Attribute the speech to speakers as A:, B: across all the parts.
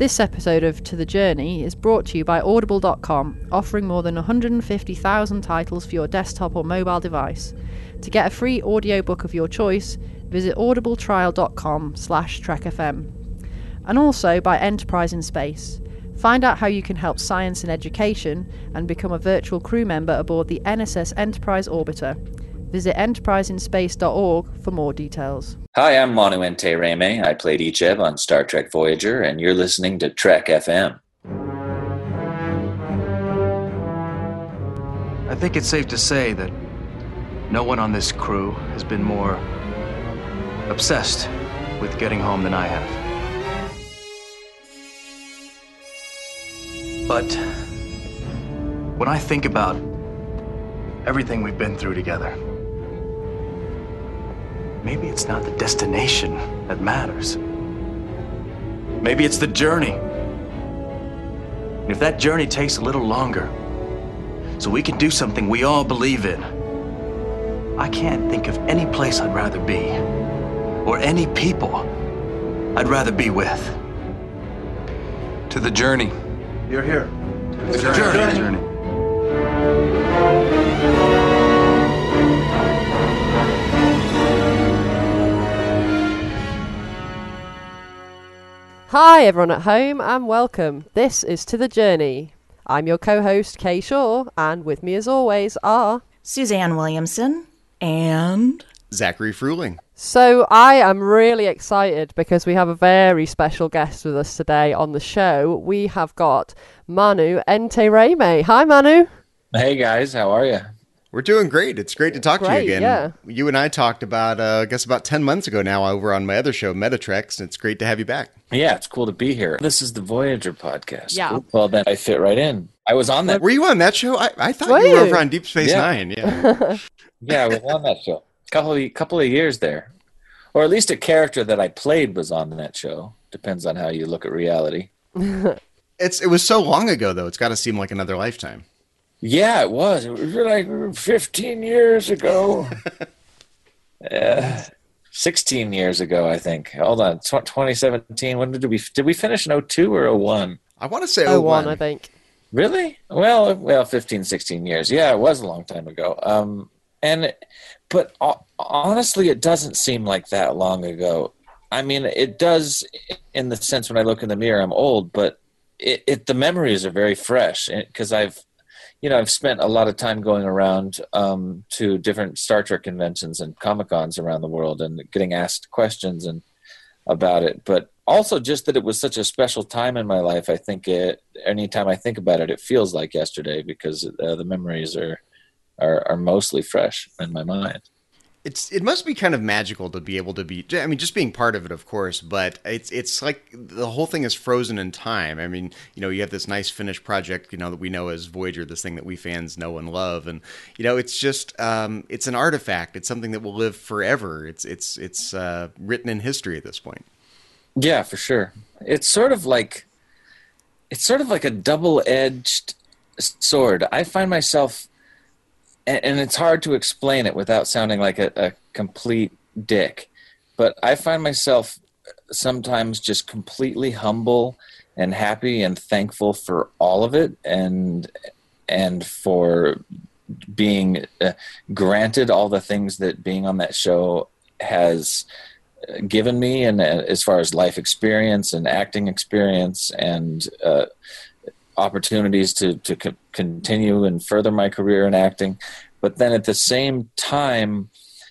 A: This episode of To The Journey is brought to you by Audible.com, offering more than 150,000 titles for your desktop or mobile device. To get a free audiobook of your choice, visit audibletrial.com/trekfm. And also by Enterprise in Space. Find out how you can help science and education and become a virtual crew member aboard the NSS Enterprise Orbiter. Visit enterpriseinspace.org for more details.
B: Hi, I'm Manu Ente-Reme. I played Ichev on Star Trek Voyager, and you're listening to Trek FM.
C: I think it's safe to say that no one on this crew has been more obsessed with getting home than I have. But when I think about everything we've been through together, maybe it's not the destination that matters. Maybe it's the journey. And if that journey takes a little longer, so we can do something we all believe in, I can't think of any place I'd rather be, or any people I'd rather be with.
D: To the journey.
C: You're here.
D: To the journey.
A: Hi everyone at home and welcome. This is To The Journey. I'm your co-host Kay Shaw, and with me as always are
E: Suzanne Williamson and
F: Zachary Fruling.
A: So I am really excited because we have a very special guest with us today on the show. We have got Manu Ente-Reme. Hi Manu.
B: Hey guys, how are you?
F: We're doing great. It's great to talk to you again.
A: Yeah.
F: You and I talked about, I guess about 10 months ago now over on my other show, Metatreks, and it's great to have you back.
B: Yeah, it's cool to be here. This is the Voyager podcast.
A: Yeah.
B: Cool. Well, then I fit right in. I was on that.
F: Were you on that show? I thought
A: Were
F: you were
A: you?
F: over on Deep Space Nine. Yeah.
B: Yeah, I was on that show. Couple of years there. Or at least a character that I played was on that show. Depends on how you look at reality.
F: It was so long ago, though. It's got to seem like another lifetime.
B: Yeah, it was. It was like 15 years ago. 16 years ago, I think. Hold on. 2017. When did we finish in 02 or 01?
F: I want to say
A: 01, I think.
B: Really? Well, 15, 16 years. Yeah, it was a long time ago. But honestly, it doesn't seem like that long ago. I mean, it does in the sense when I look in the mirror, I'm old, but the memories are very fresh because I've spent a lot of time going around to different Star Trek conventions and Comic-Cons around the world and getting asked questions about it. But also just that it was such a special time in my life. I think anytime I think about it, it feels like yesterday because the memories are mostly fresh in my mind.
F: It must be kind of magical to be able to be, I mean, just being part of it, of course, but it's like the whole thing is frozen in time. I mean, you have this nice finished project, that we know as Voyager, this thing that we fans know and love. And, it's just, it's an artifact. It's something that will live forever. It's written in history at this point.
B: Yeah, for sure. It's sort of like a double-edged sword. I find myself, and it's hard to explain it without sounding like a complete dick, but I find myself sometimes just completely humble and happy and thankful for all of it and for being granted all the things that being on that show has given me, and as far as life experience and acting experience and opportunities to continue and further my career in acting. But then at the same time,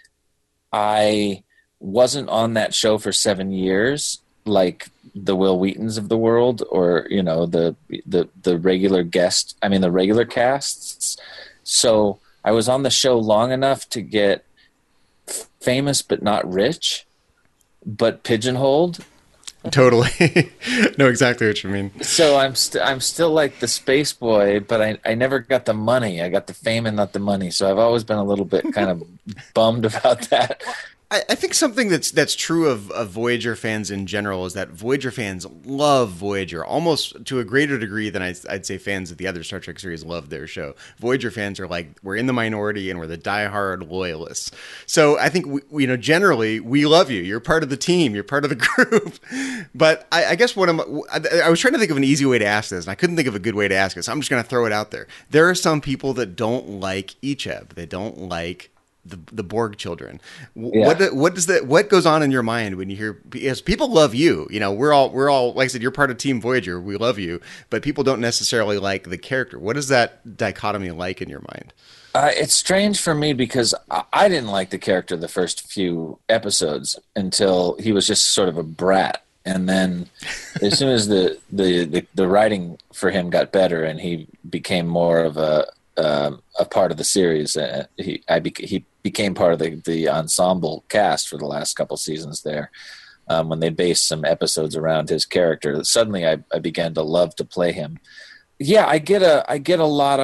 B: I wasn't on that show for 7 years, like the Will Wheatons of the world, or the regular guest. I mean, the regular casts. So I was on the show long enough to get famous, but not rich, but pigeonholed.
F: Totally. Know exactly what you mean.
B: So I'm still like the space boy, but I never got the money. I got the fame and not the money. So I've always been a little bit kind of bummed about that.
F: I think something that's true of Voyager fans in general is that Voyager fans love Voyager almost to a greater degree than I'd say fans of the other Star Trek series love their show. Voyager fans are like, we're in the minority and we're the diehard loyalists. So I think we generally we love you. You're part of the team. You're part of the group. But I guess I was trying to think of an easy way to ask this, and I couldn't think of a good way to ask it. So I'm just going to throw it out there. There are some people that don't like Icheb. They don't like the Borg children.
B: Yeah.
F: What goes on in your mind when you hear, because people love you, we're all like I said, you're part of Team Voyager, we love you, but people don't necessarily like the character. What is that dichotomy like in your mind?
B: It's strange for me because I didn't like the character the first few episodes until he was just sort of a brat, and then as soon as the writing for him got better and he became more of a part of the series, he became part of the ensemble cast for the last couple seasons there. When they based some episodes around his character, suddenly I began to love to play him. Yeah, I get a lot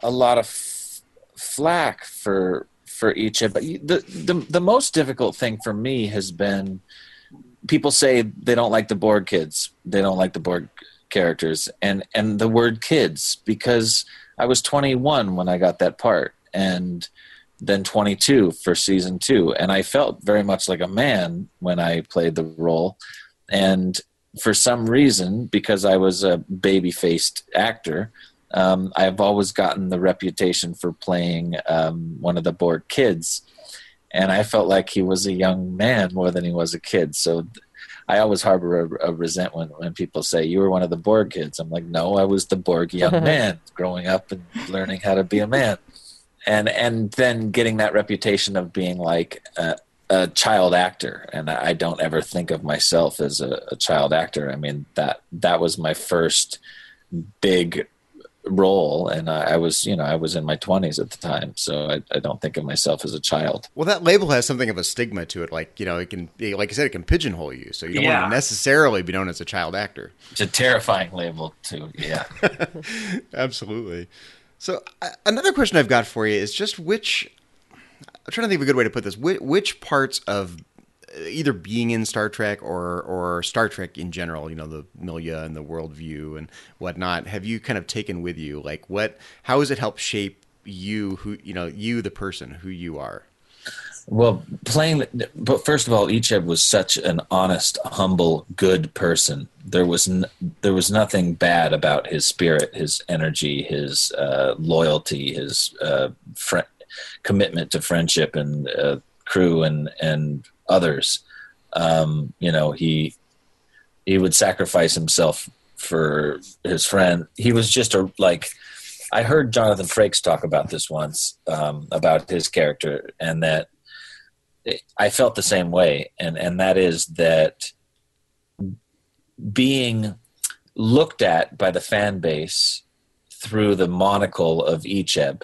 B: of flack for each of, but the most difficult thing for me has been people say they don't like the Borg kids, they don't like the Borg characters, and the word kids, because I was 21 when I got that part, and then 22 for season 2. And I felt very much like a man when I played the role. And for some reason, because I was a baby-faced actor, I've always gotten the reputation for playing one of the Borg kids. And I felt like he was a young man more than he was a kid. So I always harbor a resentment when people say, you were one of the Borg kids. I'm like, no, I was the Borg young man growing up and learning how to be a man. And then getting that reputation of being like a child actor. And I don't ever think of myself as a child actor. I mean, that was my first big role, and I was in my 20s at the time, so I don't think of myself as a child.
F: Well, that label has something of a stigma to it, like it can be, like I said, it can pigeonhole you, so you don't want to necessarily be known as a child actor.
B: It's a terrifying label too. Yeah.
F: Absolutely. So another question I've got for you is just I'm trying to think of a good way to put this, which parts of either being in Star Trek or Star Trek in general, the milieu and the worldview and whatnot, have you kind of taken with you? Like how has it helped shape you, you, the person, who you are?
B: Well, but first of all, Icheb was such an honest, humble, good person. There was nothing bad about his spirit, his energy, his loyalty, his commitment to friendship and crew and others. He would sacrifice himself for his friend. He was just I heard Jonathan Frakes talk about this once, about his character, and that I felt the same way. And that is that being looked at by the fan base through the monocle of Icheb,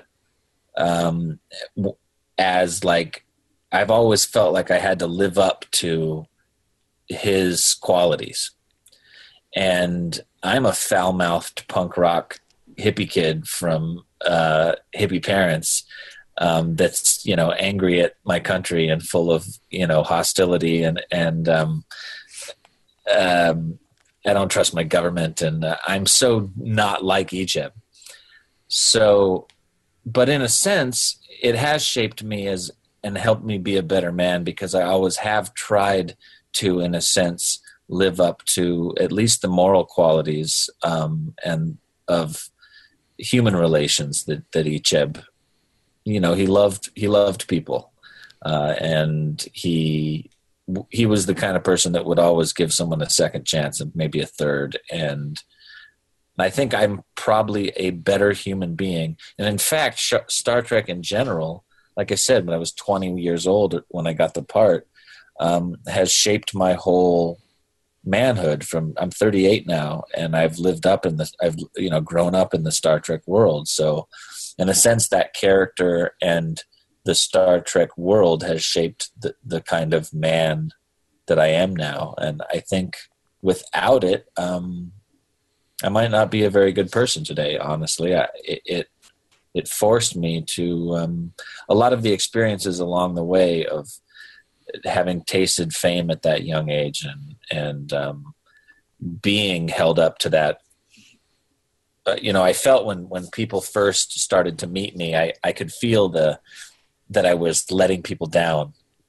B: as like, I've always felt like I had to live up to his qualities. And I'm a foul-mouthed punk rock hippie kid from hippie parents, that's, angry at my country and full of, hostility and I don't trust my government, and I'm so not like Icheb. So, but in a sense, it has shaped me and helped me be a better man, because I always have tried to, in a sense, live up to at least the moral qualities and of human relations that Icheb, he loved people, and he was the kind of person that would always give someone a second chance and maybe a third. And I think I'm probably a better human being. And in fact, Star Trek in general, like I said, when I was 20 years old when I got the part, has shaped my whole manhood. I'm 38 now, and I've grown up in the Star Trek world. So in a sense, that character and the Star Trek world has shaped the kind of man that I am now. And I think without it, I might not be a very good person today, honestly. It forced me to, a lot of the experiences along the way of having tasted fame at that young age and being held up to that. I felt when people first started to meet me, I could feel that I was letting people down,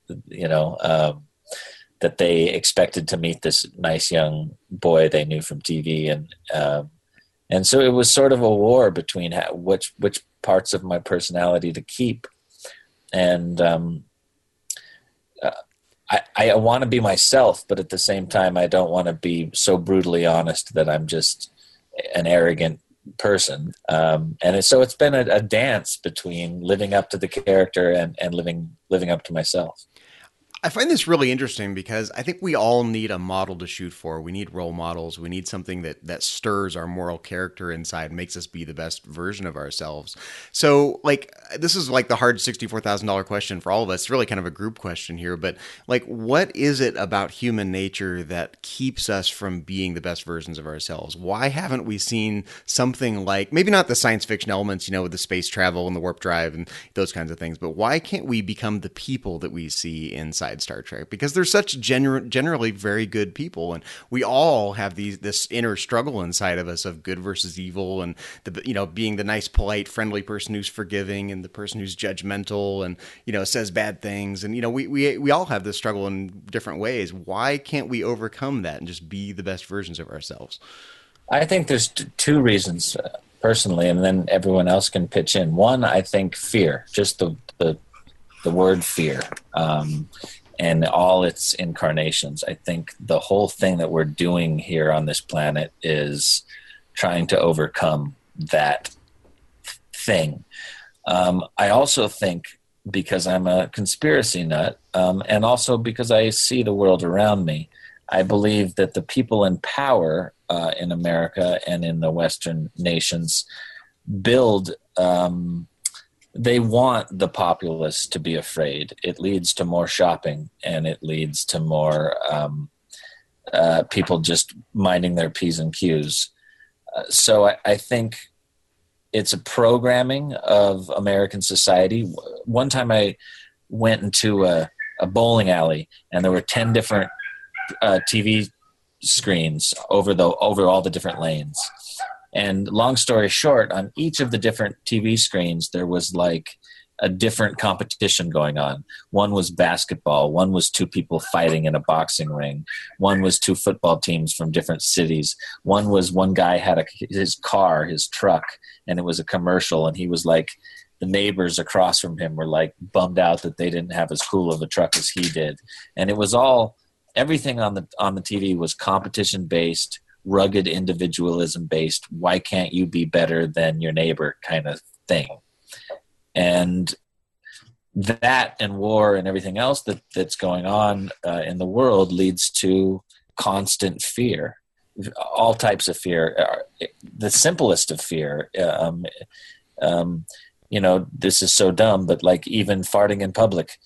B: that they expected to meet this nice young boy they knew from TV. And so it was sort of a war between which parts of my personality to keep. And I want to be myself, but at the same time, I don't want to be so brutally honest that I'm just an arrogant person. So it's been a dance between living up to the character and living up to myself.
F: I find this really interesting because I think we all need a model to shoot for. We need role models. We need something that stirs our moral character inside and makes us be the best version of ourselves. So, this is like the hard $64,000 question for all of us. It's really kind of a group question here, but what is it about human nature that keeps us from being the best versions of ourselves? Why haven't we seen something like, maybe not the science fiction elements, with the space travel and the warp drive and those kinds of things, but why can't we become the people that we see inside Star Trek? Because they're such generally very good people, and we all have this inner struggle inside of us of good versus evil, and being the nice, polite, friendly person who's forgiving, and the person who's judgmental and says bad things, and we all have this struggle in different ways. Why can't we overcome that and just be the best versions of ourselves?
B: I think there's two reasons, personally, and then everyone else can pitch in. One, I think fear, just the word fear. And all its incarnations. I think the whole thing that we're doing here on this planet is trying to overcome that thing. I also think, because I'm a conspiracy nut, and also because I see the world around me, I believe that the people in power in America and in the Western nations build they want the populace to be afraid. It leads to more shopping, and it leads to more people just minding their P's and Q's. So I think it's a programming of American society. One time I went into a bowling alley, and there were 10 different TV screens over all the different lanes. And long story short, on each of the different TV screens, there was a different competition going on. One was basketball. One was two people fighting in a boxing ring. One was two football teams from different cities. One guy had his truck, and it was a commercial. And he was the neighbors across from him were bummed out that they didn't have as cool of a truck as he did. And it was everything on the TV was competition based, rugged individualism based. Why can't you be better than your neighbor kind of thing? And that and war and everything else that's going on in the world leads to constant fear, all types of fear. The simplest of fear, this is so dumb, but even farting in public,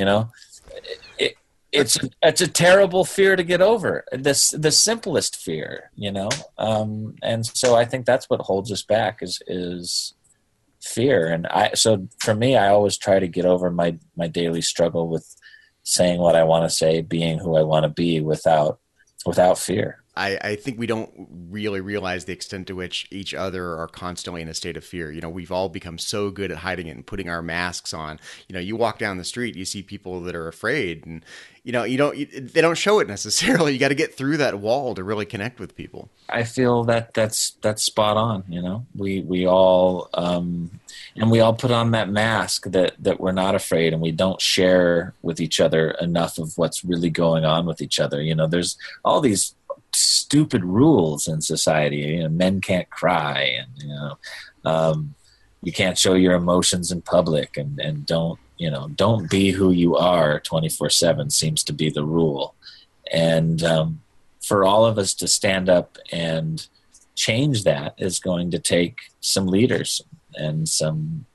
B: it's a terrible fear to get over. The simplest fear, and so I think that's what holds us back is fear. And so for me, I always try to get over my daily struggle with saying what I want to say, being who I want to be without fear.
F: I think we don't really realize the extent to which each other are constantly in a state of fear. We've all become so good at hiding it and putting our masks on. You walk down the street, you see people that are afraid, and they don't show it necessarily. You got to get through that wall to really connect with people. I
B: feel that's spot on. We all and we all put on that mask that we're not afraid, and we don't share with each other enough of what's really going on with each other. There's all these stupid rules in society. Men can't cry, and you can't show your emotions in public, and don't be who you are 24/7 seems to be the rule. And for all of us to stand up and change that is going to take some leaders and some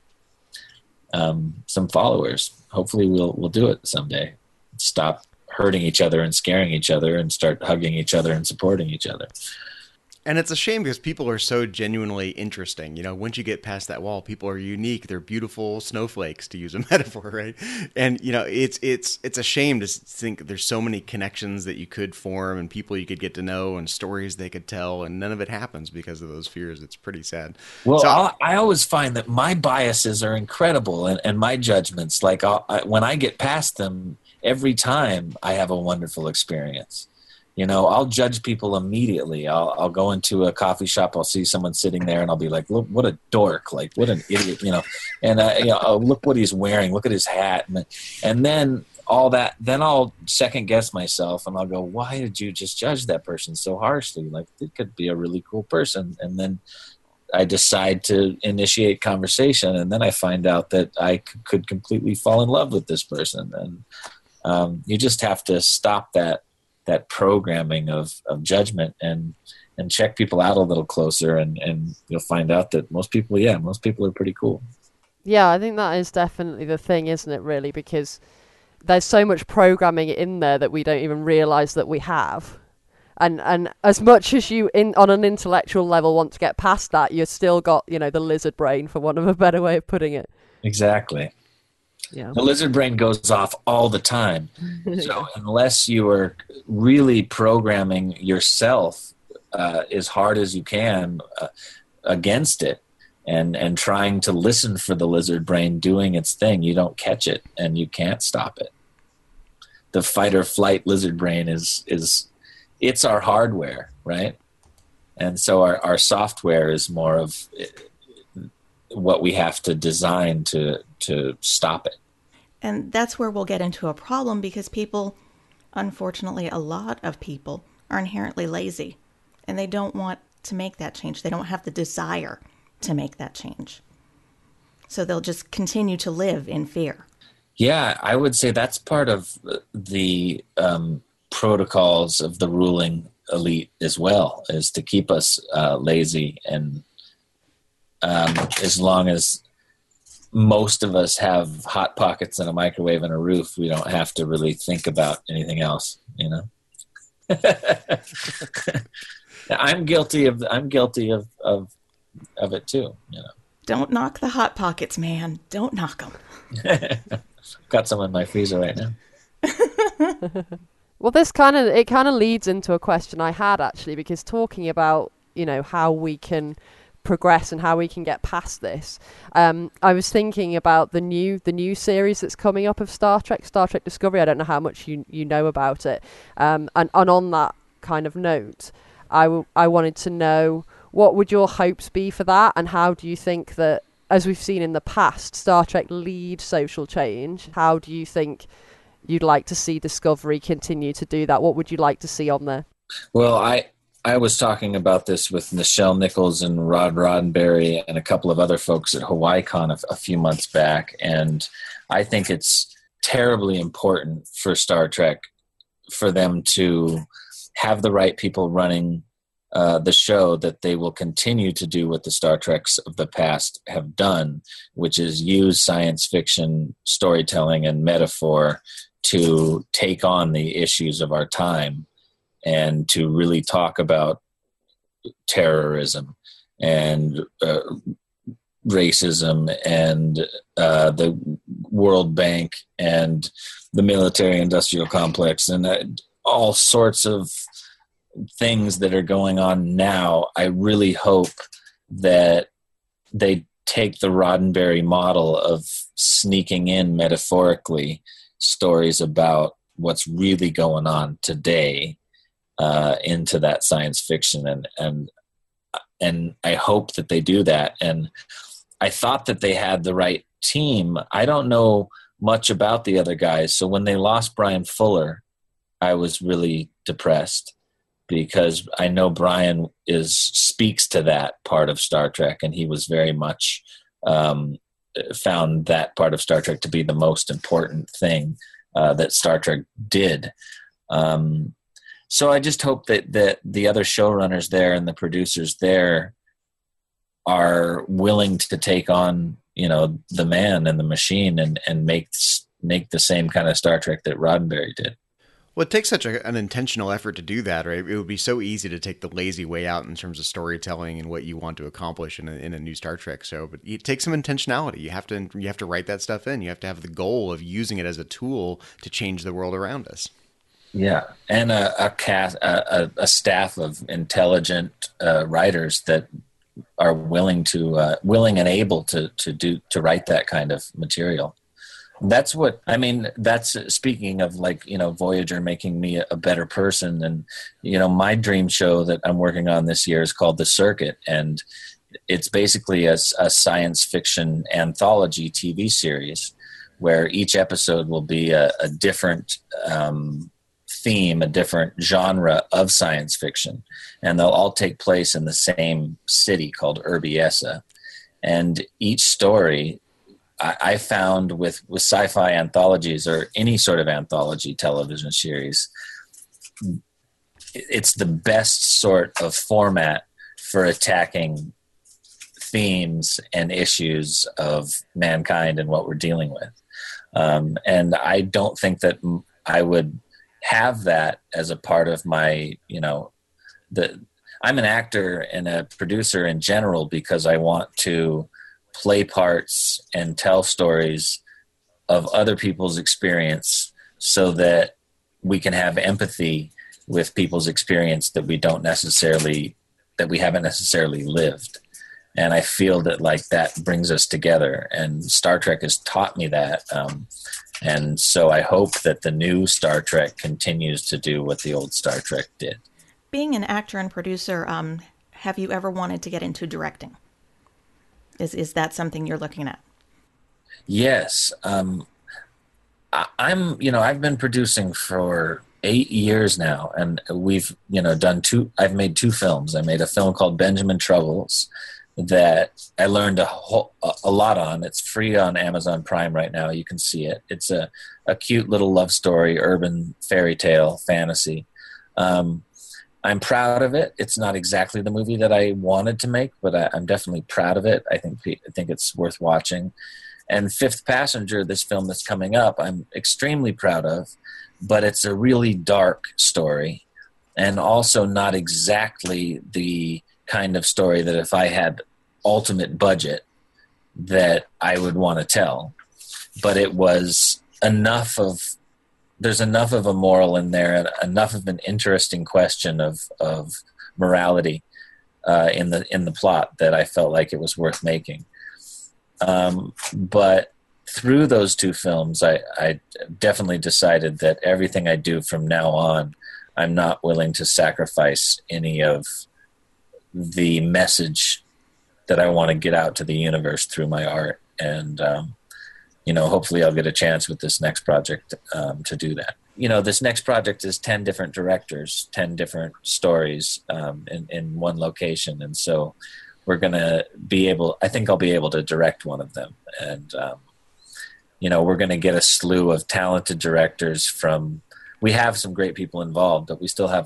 B: followers. Hopefully we'll do it someday. Stop hurting each other and scaring each other and start hugging each other and supporting each other.
F: And it's a shame because people are so genuinely interesting. You know, once you get past that wall, people are unique. They're beautiful snowflakes, to use a metaphor, right? And you know, it's a shame to think there's so many connections that you could form and people you could get to know and stories they could tell, and none of it happens because of those fears. It's pretty sad.
B: Well,
F: So,
B: I always find that my biases are incredible, and my judgments, like when I get past them, every time I have a wonderful experience. You know, I'll judge people immediately. I'll go into a coffee shop. I'll see someone sitting there, and I'll be like, "Look, what a dork! Like, what an idiot!" You know, and oh, look what he's wearing. Look at his hat, and then all that. Then I'll second guess myself, and I'll go, "Why did you just judge that person so harshly? Like, it could be a really cool person." And then I decide to initiate conversation, and then I find out that I could completely fall in love with this person, and you just have to stop that programming of judgment and check people out a little closer, and you'll find out that most people are pretty cool.
A: Yeah, I think that is definitely the thing, isn't it, really? Because there's so much programming in there that we don't even realize that we have. And as much as you on an intellectual level want to get past that, you've still got, you know, the lizard brain, for want of a better way of putting it.
B: Exactly.
A: Yeah.
B: The lizard brain goes off all the time. So unless you are really programming yourself as hard as you can against it and trying to listen for the lizard brain doing its thing, you don't catch it and you can't stop it. The fight or flight lizard brain is it's our hardware, right? And so our software is more of what we have to design to stop it.
E: And that's where we'll get into a problem, because people, unfortunately, a lot of people are inherently lazy and they don't want to make that change. They don't have the desire to make that change. So they'll just continue to live in fear.
B: Yeah, I would say that's part of the protocols of the ruling elite as well, is to keep us lazy. And as long as most of us have hot pockets and a microwave and a roof, we don't have to really think about anything else, you know. I'm guilty of it too, you know.
E: Don't knock the hot pockets, man. Don't knock them.
B: Got some in my freezer right now.
A: Well, it kind of leads into a question I had, actually, because talking about, you know, how we can progress and how we can get past this, I was thinking about the new series that's coming up of Star Trek Discovery. I don't know how much you know about it, and on that kind of note, I wanted to know, what would your hopes be for that, and how do you think that, as we've seen in the past, Star Trek lead social change? How do you think you'd like to see Discovery continue to do that? What would you like to see on there?
B: Well, I was talking about this with Nichelle Nichols and Rod Roddenberry and a couple of other folks at HawaiiCon a few months back, and I think it's terribly important for Star Trek for them to have the right people running the show, that they will continue to do what the Star Treks of the past have done, which is use science fiction storytelling and metaphor to take on the issues of our time and to really talk about terrorism and racism and the World Bank and the military-industrial complex and all sorts of things that are going on now. I really hope that they take the Roddenberry model of sneaking in metaphorically stories about what's really going on today into that science fiction, and I hope that they do that. And I thought that they had the right team. I don't know much about the other guys, so when they lost Brian Fuller, I was really depressed, because I know Brian speaks to that part of Star Trek, and he was very much found that part of Star Trek to be the most important thing that Star Trek did. So I just hope that the other showrunners there and the producers there are willing to take on, you know, the man and the machine and make the same kind of Star Trek that Roddenberry did.
F: Well, it takes such an intentional effort to do that, right? It would be so easy to take the lazy way out in terms of storytelling and what you want to accomplish in a new Star Trek show. But it takes some intentionality. You have to write that stuff in. You have to have the goal of using it as a tool to change the world around us.
B: Yeah, and a staff of intelligent writers that are willing and able to write that kind of material. That's what I mean. That's speaking of, like, Voyager making me a better person. And, my dream show that I'm working on this year is called The Circuit. And it's basically a science fiction anthology TV series where each episode will be a different theme, a different genre of science fiction. And they'll all take place in the same city called Urbiessa. And each story, I found with sci-fi anthologies or any sort of anthology television series, it's the best sort of format for attacking themes and issues of mankind and what we're dealing with. And I don't think that I would have that as a part of my, I'm an actor and a producer in general because I want to play parts and tell stories of other people's experience so that we can have empathy with people's experience that we haven't necessarily lived. And I feel that, like, that brings us together, and Star Trek has taught me that. And so I hope that the new Star Trek continues to do what the old Star Trek did.
E: Being an actor and producer, have you ever wanted to get into directing? Is that something you're looking at?
B: Yes. I've been producing for 8 years now, and we've, I've made 2 films. I made a film called Benjamin Troubles that I learned a lot on. It's free on Amazon Prime right now. You can see it. It's a cute little love story, urban fairy tale fantasy. I'm proud of it. It's not exactly the movie that I wanted to make, but I'm definitely proud of it. I think it's worth watching. And Fifth Passenger, this film that's coming up, I'm extremely proud of, but it's a really dark story, and also not exactly the kind of story that if I had ultimate budget that I would want to tell. But it was there's enough of a moral in there and enough of an interesting question of morality in the plot that I felt like it was worth making. But through those 2 films, I definitely decided that everything I do from now on, I'm not willing to sacrifice any of the message that I want to get out to the universe through my art. And, hopefully I'll get a chance with this next project to do that. This next project is 10 different directors, 10 different stories in one location. And so we're going to I think I'll be able to direct one of them. And, we're going to get a slew of talented directors we have some great people involved, but we still have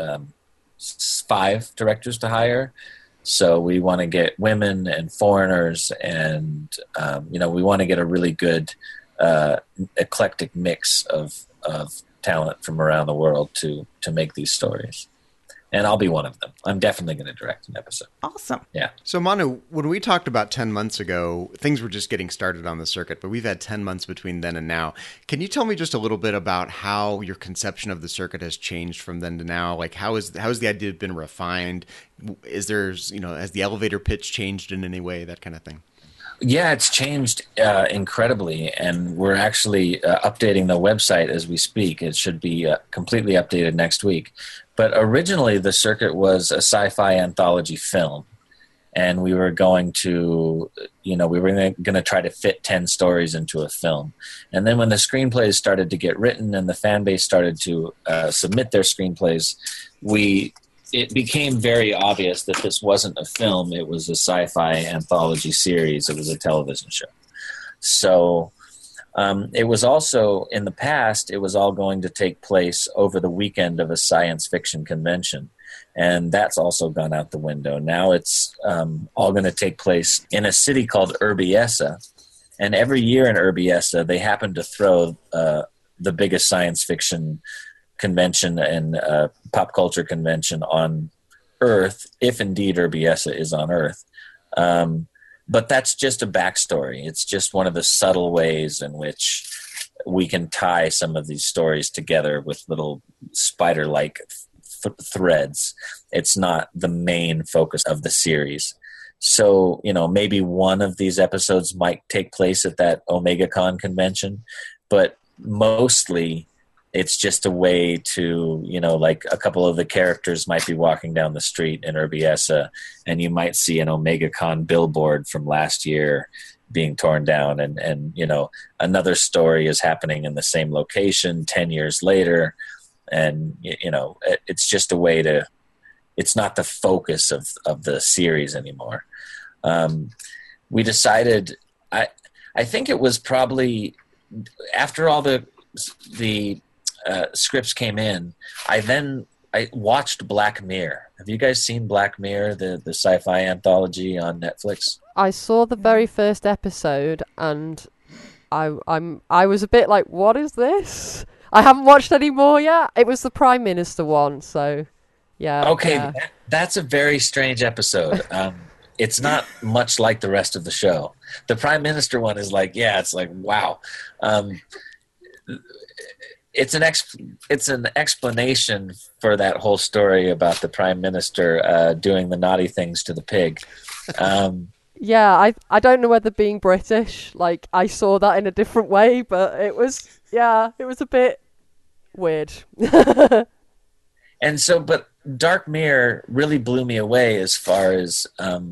B: 5 directors to hire. So we want to get women and foreigners, and we want to get a really good eclectic mix of talent from around the world to make these stories. And I'll be one of them. I'm definitely going to direct an episode.
E: Awesome.
B: Yeah.
F: So Manu, when we talked about 10 months ago, things were just getting started on the circuit, but we've had 10 months between then and now. Can you tell me just a little bit about how your conception of the circuit has changed from then to now? Like, how has the idea been refined? Has the elevator pitch changed in any way, that kind of thing?
B: Yeah, it's changed incredibly, and we're actually updating the website as we speak. It should be completely updated next week. But originally, the circuit was a sci-fi anthology film, and we were going to, try to fit 10 stories into a film. And then when the screenplays started to get written and the fan base started to submit their screenplays, it became very obvious that this wasn't a film. It was a sci-fi anthology series. It was a television show. So it was also, in the past, it was all going to take place over the weekend of a science fiction convention. And that's also gone out the window. Now it's all going to take place in a city called Urbiessa. And every year in Urbiessa, they happen to throw the biggest science fiction convention and pop culture convention on Earth, if indeed Urbiessa is on Earth. But that's just a backstory. It's just one of the subtle ways in which we can tie some of these stories together with little spider-like threads. It's not the main focus of the series. So, maybe one of these episodes might take place at that OmegaCon convention, but mostly it's just a way to, like a couple of the characters might be walking down the street in Urbiessa, and you might see an OmegaCon billboard from last year being torn down, and another story is happening in the same location 10 years later. And, it's just a way to, it's not the focus of the series anymore. We decided, I think it was probably after all the scripts came in, I watched Black Mirror. Have you guys seen Black Mirror, the sci-fi anthology on Netflix?
A: I saw the very first episode, and I was a bit like, what is this? I haven't watched any more yet. It was the Prime Minister one, so yeah.
B: Okay,
A: yeah.
B: That's a very strange episode. It's not much like the rest of the show. The Prime Minister one is like, it's like, wow. It's an explanation for that whole story about the Prime Minister doing the naughty things to the pig.
A: Yeah, I don't know whether being British, like, I saw that in a different way, but it was a bit weird.
B: And so, but Dark Mirror really blew me away as far as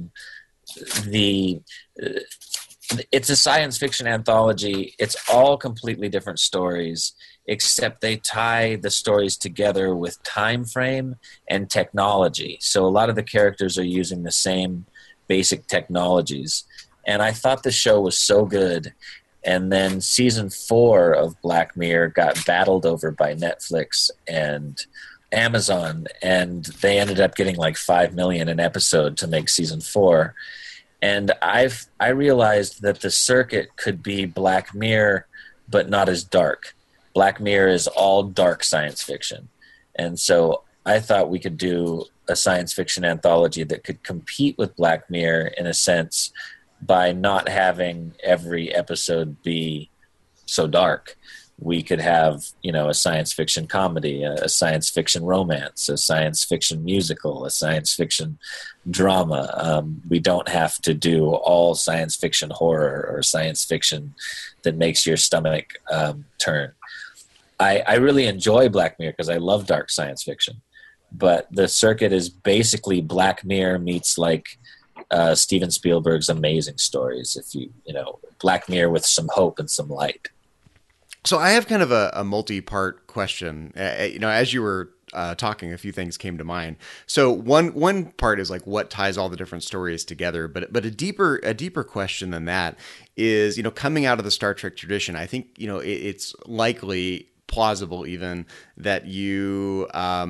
B: it's a science fiction anthology. It's all completely different stories, except they tie the stories together with time frame and technology. So a lot of the characters are using the same basic technologies. And I thought the show was so good. And then season 4 of Black Mirror got battled over by Netflix and Amazon, and they ended up getting like $5 million an episode to make season 4. And I realized that the circuit could be Black Mirror, but not as dark. Black Mirror is all dark science fiction. And so I thought we could do a science fiction anthology that could compete with Black Mirror in a sense by not having every episode be so dark. We could have, a science fiction comedy, a science fiction romance, a science fiction musical, a science fiction drama. We don't have to do all science fiction horror or science fiction that makes your stomach turn. I really enjoy Black Mirror because I love dark science fiction. But the circuit is basically Black Mirror meets like Steven Spielberg's Amazing Stories. Black Mirror with some hope and some light.
F: So I have kind of a multi-part question. As you were talking, a few things came to mind. So one part is like what ties all the different stories together, but a deeper question than that is, coming out of the Star Trek tradition, I think, it's likely plausible even that you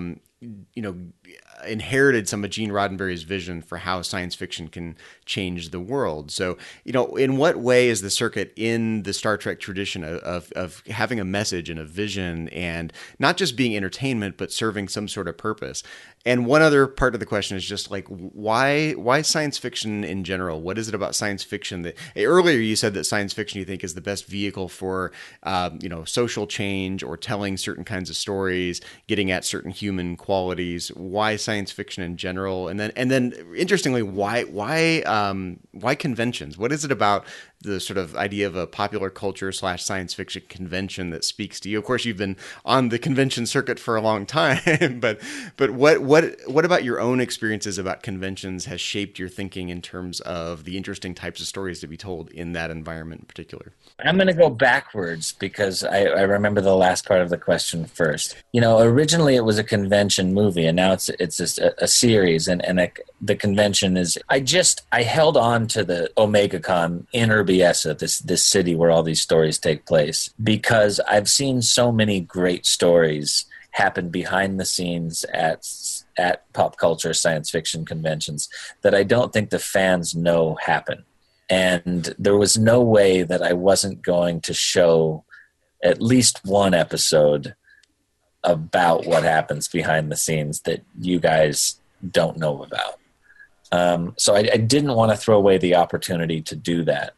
F: inherited some of Gene Roddenberry's vision for how science fiction can change the world. So, in what way is the circuit in the Star Trek tradition of having a message and a vision and not just being entertainment, but serving some sort of purpose? And one other part of the question is just like, why science fiction in general? What is it about science fiction that earlier you said that science fiction you think is the best vehicle for, social change or telling certain kinds of stories, getting at certain human qualities. Why science fiction in general? And then interestingly, why conventions? What is it about the sort of idea of a popular culture / science fiction convention that speaks to you? Of course, you've been on the convention circuit for a long time, but what about your own experiences about conventions has shaped your thinking in terms of the interesting types of stories to be told in that environment in particular?
B: I'm going to go backwards because I remember the last part of the question first. Originally it was a convention movie, and now it's just a series, and the convention is. I held on to the OmegaCon in Urbiessa, this city where all these stories take place, because I've seen so many great stories happen behind the scenes at pop culture science fiction conventions that I don't think the fans know happen. And there was no way that I wasn't going to show at least one episode about what happens behind the scenes that you guys don't know about. So I didn't want to throw away the opportunity to do that.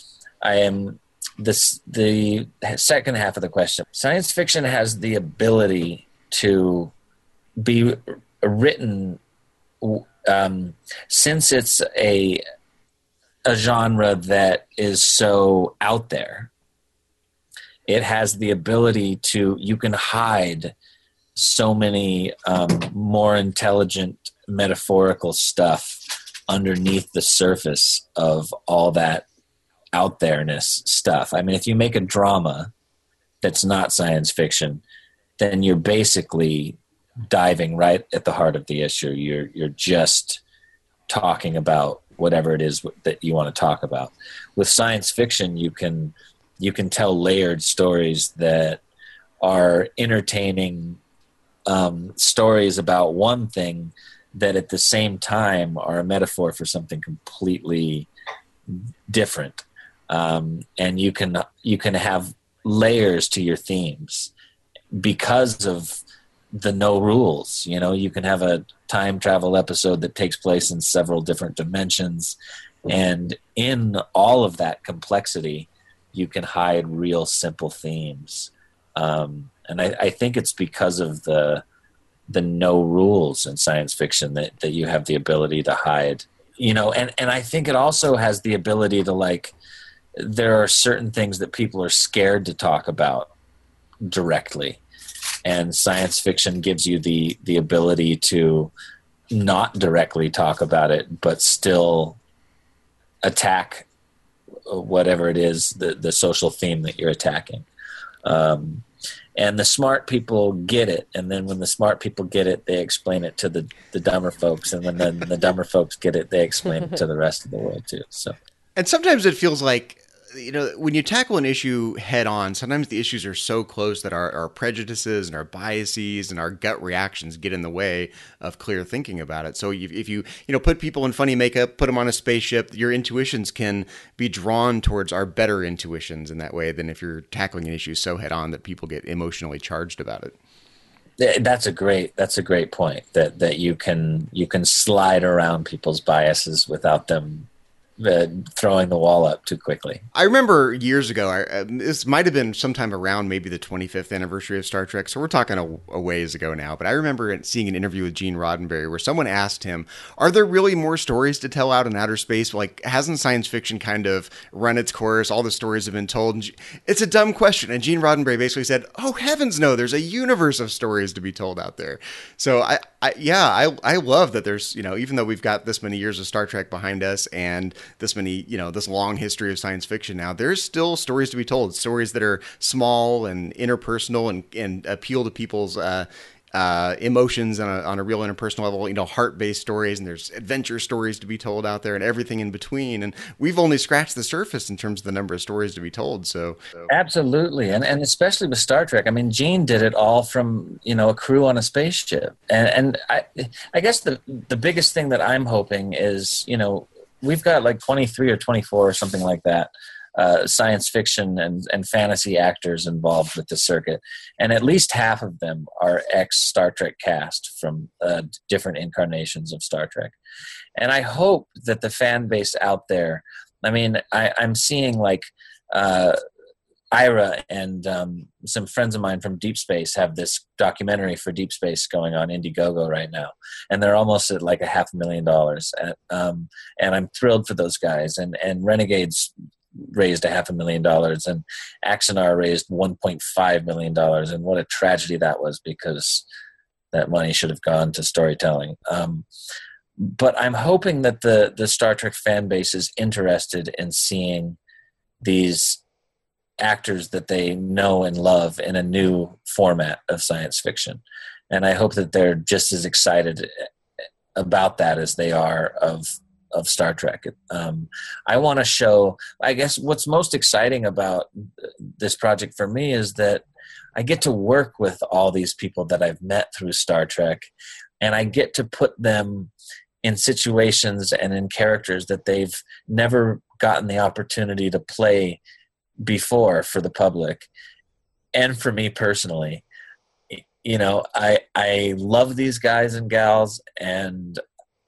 B: The second half of the question, science fiction has the ability to be written, since it's a genre that is so out there. It has the ability to, you can hide so many more intelligent metaphorical stuff underneath the surface of all that out there-ness stuff. I mean, if you make a drama that's not science fiction, then you're basically diving right at the heart of the issue. You're just talking about whatever it is that you want to talk about. With science fiction, you can tell layered stories that are entertaining stories about one thing that at the same time are a metaphor for something completely different. And you can have layers to your themes because of the no rules. You know, you can have a time travel episode that takes place in several different dimensions, and in all of that complexity, you can hide real simple themes. And I think it's because of the no rules in science fiction that you have the ability to hide, you know, and I think it also has the ability to, like, there are certain things that people are scared to talk about directly, and science fiction gives you the ability to not directly talk about it, but still attack whatever it is, the social theme that you're attacking. And the smart people get it, and then when the smart people get it, they explain it to the dumber folks, and when the dumber folks get it, they explain it to the rest of the world too. So,
F: and sometimes it feels like, you know, when you tackle an issue head on, sometimes the issues are so close that our prejudices and our biases and our gut reactions get in the way of clear thinking about it. So if you put people in funny makeup, put them on a spaceship, your intuitions can be drawn towards our better intuitions in that way than if you're tackling an issue so head on that people get emotionally charged about it.
B: That's a great point, that you can slide around people's biases without them throwing the wall up too quickly.
F: I remember years ago, this might have been sometime around maybe the 25th anniversary of Star Trek, so we're talking a ways ago now, but I remember seeing an interview with Gene Roddenberry where someone asked him, are there really more stories to tell out in outer space? Like, hasn't science fiction kind of run its course? All the stories have been told. And it's a dumb question. And Gene Roddenberry basically said, oh, heavens no, there's a universe of stories to be told out there. So I love that there's, you know, even though we've got this many years of Star Trek behind us and this many, you know, this long history of science fiction now, there's still stories to be told, stories that are small and interpersonal and appeal to people's emotions on a real interpersonal level, you know, heart-based stories, and there's adventure stories to be told out there and everything in between. And we've only scratched the surface in terms of the number of stories to be told. So.
B: Absolutely. And especially with Star Trek, I mean, Gene did it all from, you know, a crew on a spaceship. And I guess the biggest thing that I'm hoping is, you know, we've got like 23 or 24 or something like that, science fiction and fantasy actors involved with the circuit. And at least half of them are ex-Star Trek cast from different incarnations of Star Trek. And I hope that the fan base out there, I mean, I'm seeing like Ira and some friends of mine from Deep Space have this documentary for Deep Space going on Indiegogo right now, and they're almost at like $500,000. And I'm thrilled for those guys. And Renegades raised $500,000, and Axanar raised $1.5 million. And what a tragedy that was, because that money should have gone to storytelling. But I'm hoping that the Star Trek fan base is interested in seeing these actors that they know and love in a new format of science fiction. And I hope that they're just as excited about that as they are of Star Trek. I want to show, I guess what's most exciting about this project for me is that I get to work with all these people that I've met through Star Trek, and I get to put them in situations and in characters that they've never gotten the opportunity to play before for the public and for me personally. I love these guys and gals, and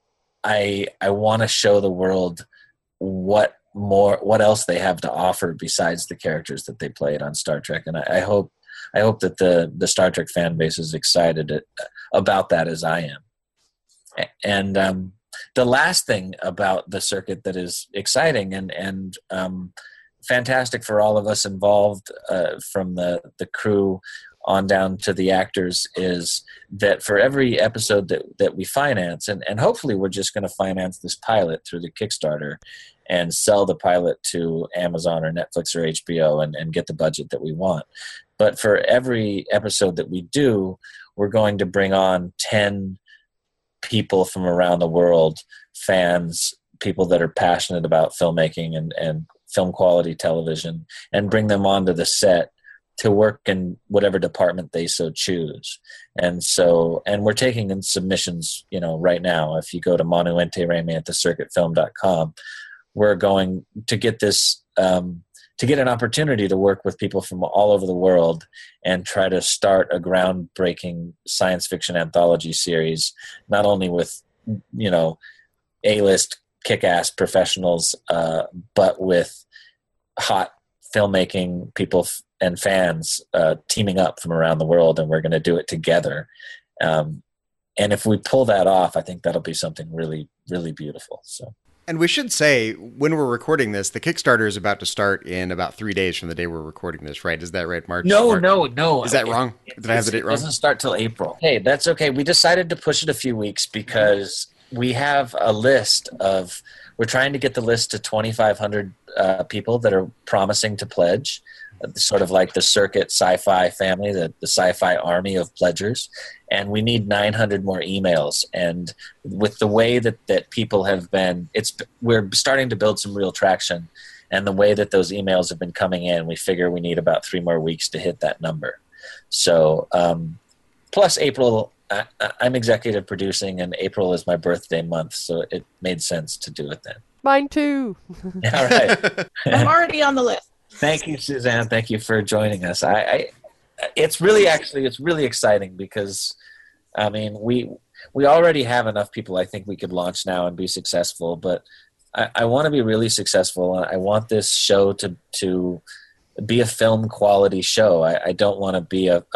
B: I want to show the world what else they have to offer besides the characters that they played on Star Trek. And I hope that the Star Trek fan base is excited about that as I am. And the last thing about the circuit that is exciting and fantastic for all of us involved, from the crew on down to the actors, is that for every episode that we finance, and hopefully we're just going to finance this pilot through the Kickstarter and sell the pilot to Amazon or Netflix or HBO and get the budget that we want. But for every episode that we do, we're going to bring on 10 people from around the world, fans, people that are passionate about filmmaking and film quality television, and bring them onto the set to work in whatever department they so choose. And we're taking in submissions, right now. If you go to Monuente Remy at thecircuitfilm.com, we're going to get this, to get an opportunity to work with people from all over the world and try to start a groundbreaking science fiction anthology series, not only with, A-list kick-ass professionals, but with hot filmmaking people and fans teaming up from around the world, and we're going to do it together. And if we pull that off, I think that'll be something really, really beautiful. So.
F: And we should say, when we're recording this, the Kickstarter is about to start in about 3 days from the day we're recording this, right? Is that right, March?
B: No.
F: Is that wrong? Did I have the date wrong?
B: It doesn't start till April. Hey, that's okay. We decided to push it a few weeks because we have a list of, we're trying to get the list to 2,500 people that are promising to pledge, sort of like the Circuit Sci-Fi family, the Sci-Fi army of pledgers. And we need 900 more emails. And with the way that people have been, we're starting to build some real traction. And the way that those emails have been coming in, we figure we need about 3 more weeks to hit that number. So, plus April, I'm executive producing, and April is my birthday month, so it made sense to do it then.
A: Mine too.
B: All right.
E: I'm already on the list.
B: Thank you, Suzanne. Thank you for joining us. It's really exciting because, I mean, we already have enough people I think we could launch now and be successful, but I want to be really successful. I want this show to be a film quality show. I don't want to be a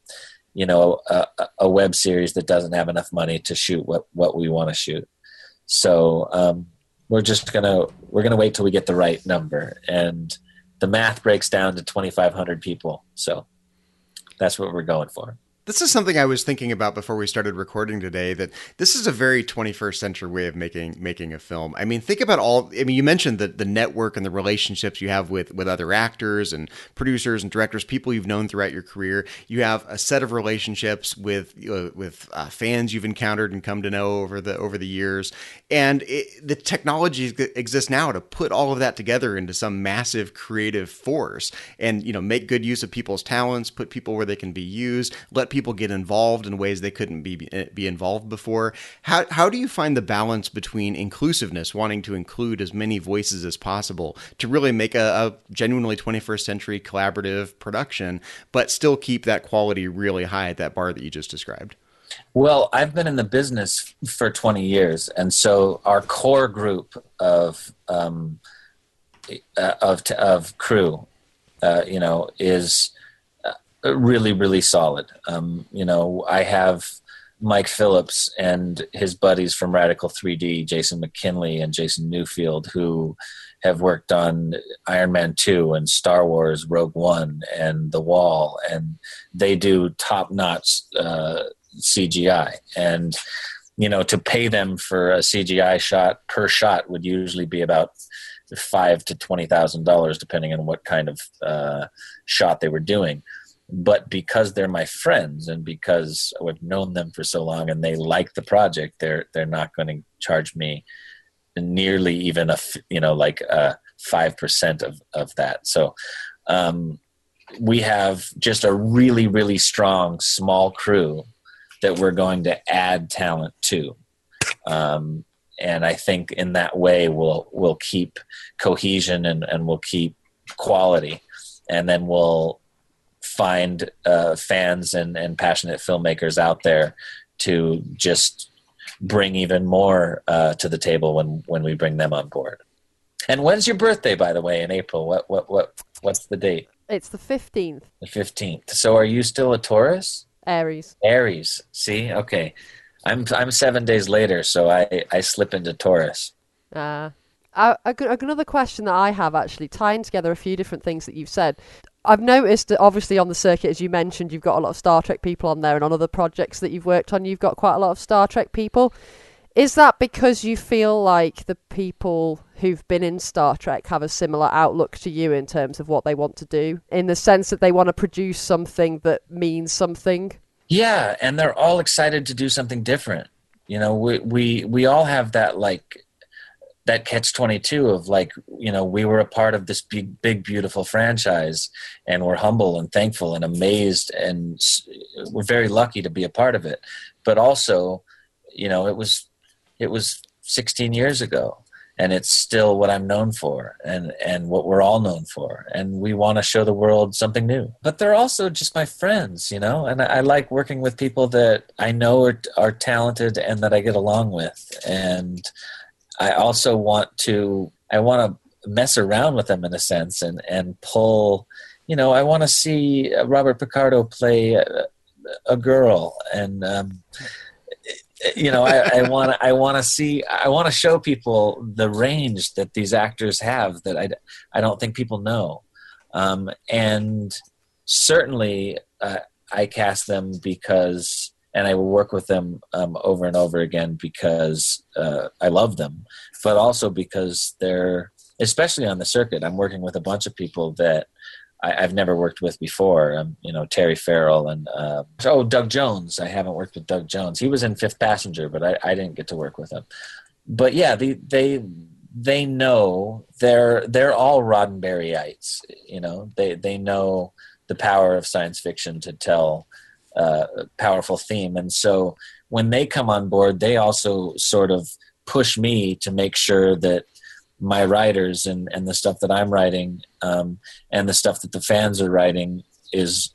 B: web series that doesn't have enough money to shoot what we want to shoot. So we're gonna wait till we get the right number, and the math breaks down to 2,500 people. So that's what we're going for.
F: This is something I was thinking about before we started recording today, that this is a very 21st century way of making a film. I mean, think about you mentioned the network and the relationships you have with other actors and producers and directors, people you've known throughout your career. You have a set of relationships with fans you've encountered and come to know over the years. And the technology exists now to put all of that together into some massive creative force and, make good use of people's talents, put people where they can be used, let people get involved in ways they couldn't be involved before. How do you find the balance between inclusiveness, wanting to include as many voices as possible to really make a genuinely 21st century collaborative production, but still keep that quality really high at that bar that you just described?
B: Well, I've been in the business for 20 years, and so our core group of crew, is really, really solid. I have Mike Phillips and his buddies from Radical 3D, Jason McKinley and Jason Newfield, who have worked on Iron Man 2 and Star Wars Rogue One and The Wall, and they do top-notch CGI. And, to pay them for a CGI shot per shot would usually be about $5,000 to $20,000, depending on what kind of shot they were doing. But because they're my friends and because I've known them for so long and they like the project, they're not going to charge me nearly even 5% of that. So we have just a really, really strong small crew that we're going to add talent to. And I think in that way we'll keep cohesion and we'll keep quality, and then we'll find fans and passionate filmmakers out there to just bring even more to the table when we bring them on board. And when's your birthday, by the way, in April? What's the date?
G: It's the 15th.
B: The 15th. So are you still a Taurus?
G: Aries.
B: Aries. See? Okay. I'm 7 days later, so I slip into Taurus.
G: Another question that I have, actually, tying together a few different things that you've said. I've noticed that obviously on the circuit, as you mentioned, you've got a lot of Star Trek people on there, and on other projects that you've worked on, you've got quite a lot of Star Trek people. Is that because you feel like the people who've been in Star Trek have a similar outlook to you in terms of what they want to do, in the sense that they want to produce something that means something?
B: Yeah, and they're all excited to do something different. You know, we all have that, like, that catch-22 of, like, you know, we were a part of this big beautiful franchise, and we're humble and thankful and amazed, and we're very lucky to be a part of it. But also, you know, it was 16 years ago, and it's still what I'm known for, and what we're all known for, and we want to show the world something new. But they're also just my friends, you know, and I like working with people that I know are talented and that I get along with, and I also want to mess around with them in a sense and pull, you know, I want to see Robert Picardo play a girl, and you know, I want to show people the range that these actors have that I don't think people know, and certainly I cast them because. And I will work with them over and over again because I love them, but also because they're, especially on the circuit, I'm working with a bunch of people that I've never worked with before. You know, Terry Farrell and Doug Jones. I haven't worked with Doug Jones. He was in Fifth Passenger, but I didn't get to work with him. But yeah, they know they're all Roddenberryites. You know, they know the power of science fiction to tell powerful theme, and so when they come on board, they also sort of push me to make sure that my writers and the stuff that I'm writing and the stuff that the fans are writing is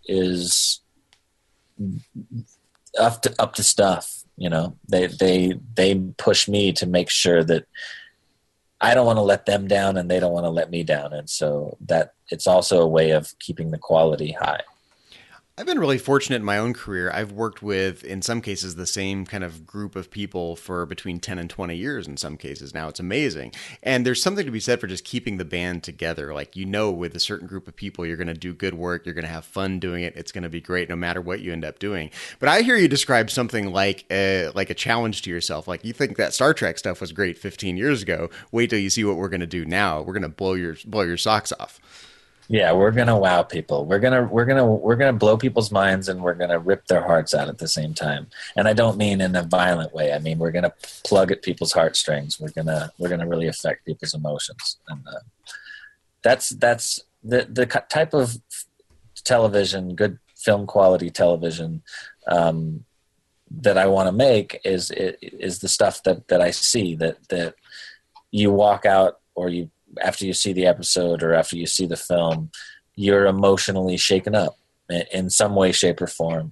B: up to stuff. You know, they push me to make sure that I don't want to let them down and they don't want to let me down, and so that it's also a way of keeping the quality high.
F: I've been really fortunate in my own career. I've worked with, in some cases, the same kind of group of people for between 10 and 20 years in some cases. Now, it's amazing. And there's something to be said for just keeping the band together. Like, you know, with a certain group of people, you're going to do good work. You're going to have fun doing it. It's going to be great no matter what you end up doing. But I hear you describe something like a challenge to yourself. Like, you think that Star Trek stuff was great 15 years ago. Wait till you see what we're going to do now. We're going to blow your socks off.
B: Yeah, we're gonna wow people. We're gonna blow people's minds, and we're gonna rip their hearts out at the same time. And I don't mean in a violent way. I mean we're gonna plug at people's heartstrings. We're gonna really affect people's emotions, and that's the type of television, good film quality television that I want to make is the stuff that I see that you walk out, or you, after you see the episode or after you see the film, you're emotionally shaken up in some way, shape, or form.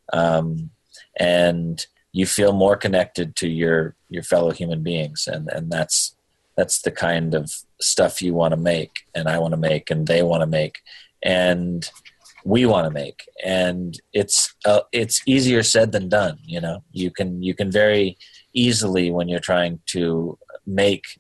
B: And you feel more connected to your fellow human beings. And that's the kind of stuff you want to make, and I want to make, and they want to make, and we want to make. And it's easier said than done. You know, you can very easily, when you're trying to make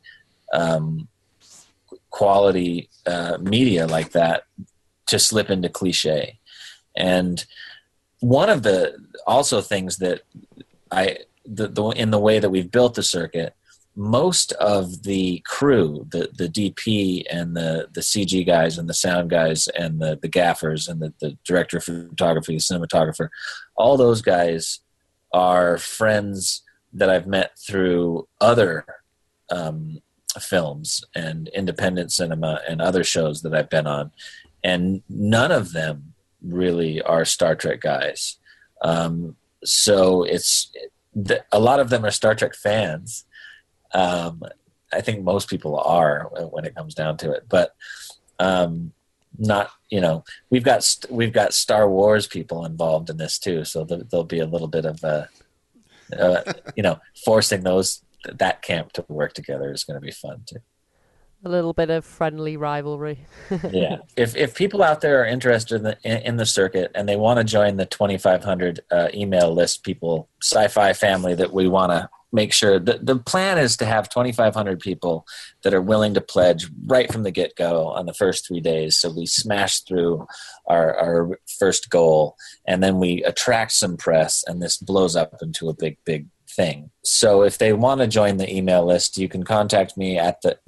B: quality media like that, to slip into cliche. And one of the also things that in the way that we've built the circuit, most of the crew, the DP and the CG guys and the sound guys and the gaffers and the director of photography, the cinematographer, all those guys are friends that I've met through other films and independent cinema and other shows that I've been on, and none of them really are Star Trek guys. So a lot of them are Star Trek fans. I think most people are when it comes down to it, but not, we've got Star Wars people involved in this too, so there'll be a little bit of forcing that camp to work together is going to be fun too.
G: A little bit of friendly rivalry.
B: Yeah. If people out there are interested in the circuit and they want to join the 2,500 email list people, sci-fi family that we want to make sure, the plan is to have 2,500 people that are willing to pledge right from the get-go on the first 3 days. So we smash through our first goal, and then we attract some press, and this blows up into a big, big thing. So if they want to join the email list, you can contact me at the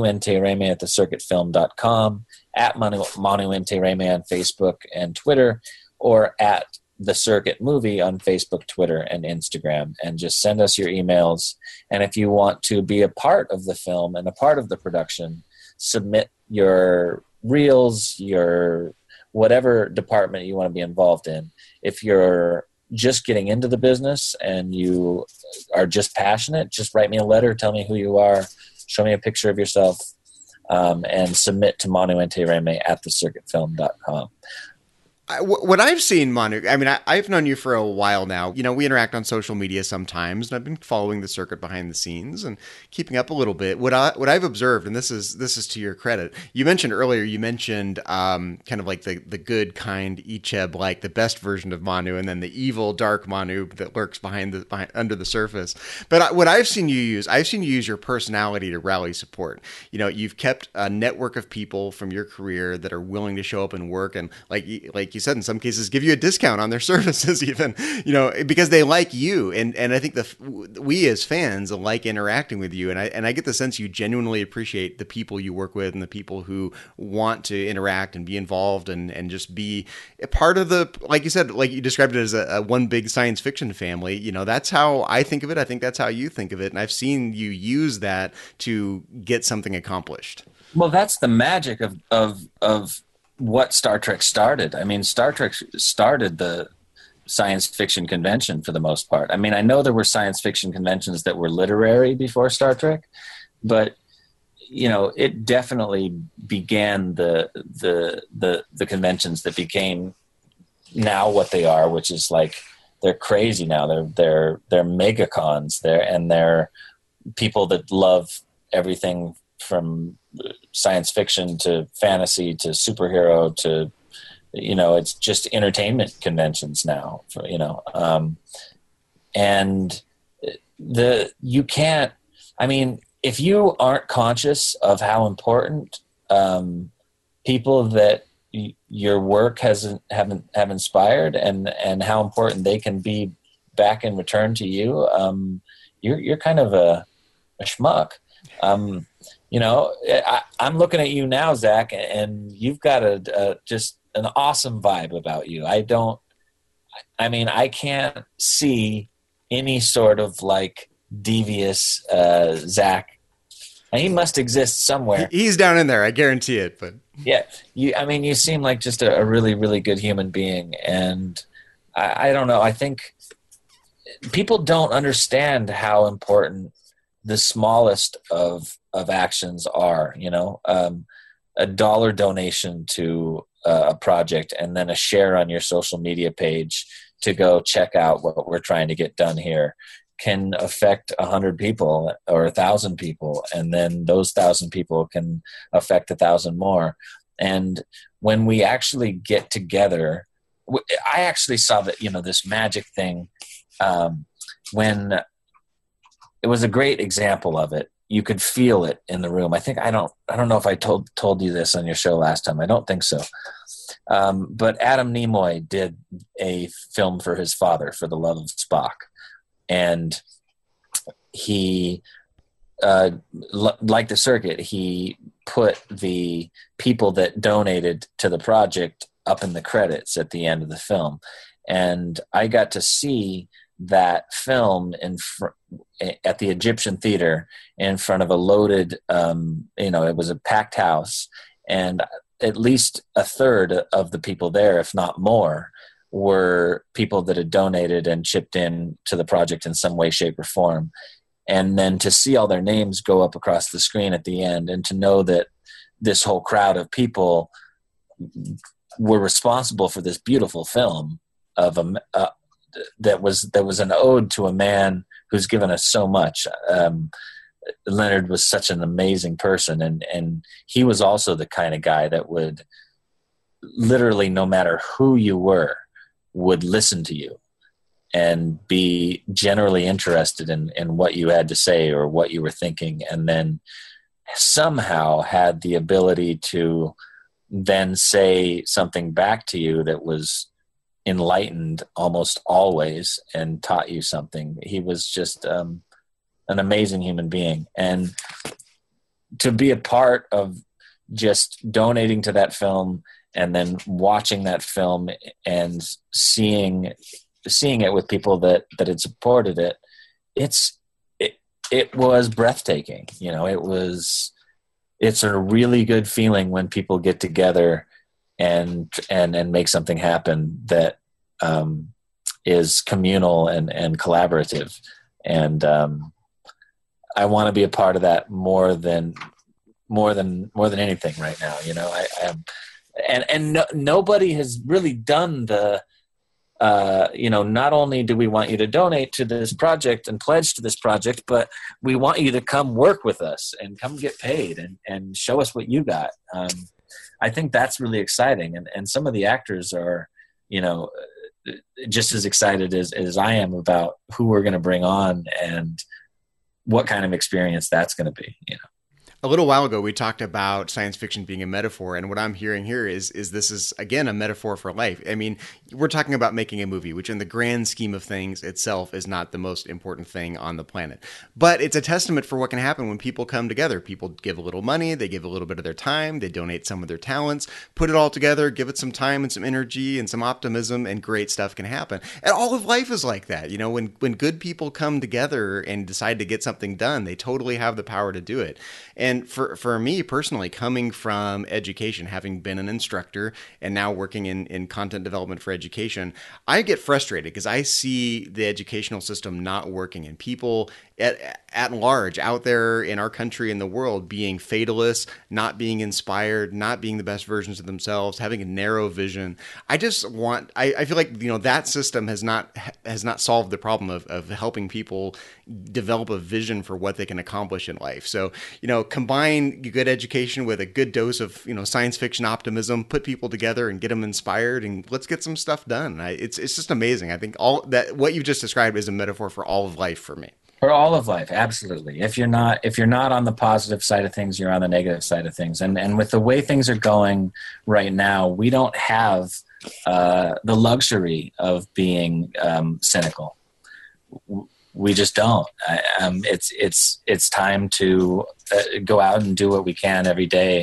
B: manuentereme@thecircuitfilm.com, at manuentereme on Facebook and Twitter, or at The Circuit Movie on Facebook, Twitter, and Instagram, and just send us your emails. And if you want to be a part of the film and a part of the production, submit your reels, your whatever department you want to be involved in. If you're just getting into the business and you are just passionate, just write me a letter, tell me who you are, show me a picture of yourself, and submit to manuentereme@thecircuitfilm.com.
F: What I've seen, Manu, I mean, I've known you for a while now. We interact on social media sometimes, and I've been following the circuit behind the scenes and keeping up a little bit. What I've observed, and this is to your credit, you mentioned earlier, kind of like the good, kind Icheb, like the best version of Manu, and then the evil, dark Manu that lurks behind under the surface. But what I've seen you use your personality to rally support. You've kept a network of people from your career that are willing to show up and work, and like you said, in some cases give you a discount on their services even, because they like you. And I think we as fans like interacting with you. And I get the sense you genuinely appreciate the people you work with and the people who want to interact and be involved and just be a part of like you said, like you described it as a one big science fiction family. That's how I think of it. I think that's how you think of it. And I've seen you use that to get something accomplished.
B: Well, that's the magic of what Star Trek started. I mean, Star Trek started the science fiction convention for the most part. I mean, I know there were science fiction conventions that were literary before Star Trek, but it definitely began the conventions that became now what they are, which is like they're crazy now. They're megacons. They're people that love everything from science fiction to fantasy to superhero to, it's just entertainment conventions now, and you can't, I mean, if you aren't conscious of how important people that your work have inspired and how important they can be back in return to you, you're kind of a schmuck. I'm looking at you now, Zach, and you've got just an awesome vibe about you. I can't see any sort of like devious Zach. And he must exist somewhere.
F: He's down in there, I guarantee it. But
B: yeah, you seem like just a really, really good human being, and I don't know. I think people don't understand how important the smallest of actions are, a $1 donation to a project and then a share on your social media page to go check out what we're trying to get done here can affect 100 people or 1,000 people. And then those 1,000 people can affect 1,000 more. And when we actually get together, I actually saw that, this magic thing, when it was a great example of it. You could feel it in the room. I don't know if I told you this on your show last time. I don't think so. But Adam Nimoy did a film for his father, For the Love of Spock. And he, like the circuit, he put the people that donated to the project up in the credits at the end of the film. And I got to see that film at the Egyptian Theater in front of a loaded, it was a packed house, and at least a third of the people there, if not more, were people that had donated and chipped in to the project in some way, shape, or form. And then to see all their names go up across the screen at the end, and to know that this whole crowd of people were responsible for this beautiful film of that was an ode to a man who's given us so much. Leonard was such an amazing person, and he was also the kind of guy that would literally, no matter who you were, would listen to you and be generally interested in what you had to say or what you were thinking, and then somehow had the ability to then say something back to you that was enlightened almost always and taught you something. He was just an amazing human being. And to be a part of just donating to that film and then watching that film and seeing it with people that had supported it, it was breathtaking. You know, it's a really good feeling when people get together and make something happen that is communal and collaborative. And I want to be a part of that more than anything right now. You know, I am, and nobody has really done the, not only do we want you to donate to this project and pledge to this project, but we want you to come work with us and come get paid and show us what you got. I think that's really exciting. And some of the actors are, just as excited as I am about who we're going to bring on and what kind of experience that's going to be,
F: A little while ago, we talked about science fiction being a metaphor, and what I'm hearing here is this is, again, a metaphor for life. I mean, we're talking about making a movie, which in the grand scheme of things itself is not the most important thing on the planet. But it's a testament for what can happen when people come together. People give a little money, they give a little bit of their time, they donate some of their talents, put it all together, give it some time and some energy and some optimism, and great stuff can happen. And all of life is like that. When good people come together and decide to get something done, they totally have the power to do it. And for me personally, coming from education, having been an instructor and now working in content development for education, I get frustrated because I see the educational system not working, and people at large out there in our country and the world being fatalists, not being inspired, not being the best versions of themselves, having a narrow vision. I feel like that system has not solved the problem of helping people develop a vision for what they can accomplish in life. So combine good education with a good dose of science fiction optimism, put people together and get them inspired, and let's get some stuff done. It's just amazing. I think all that what you just described is a metaphor for all of life for me.
B: For all of life, absolutely. If you're not on the positive side of things, you're on the negative side of things. And with the way things are going right now, we don't have the luxury of being cynical. We just don't. It's time to go out and do what we can every day,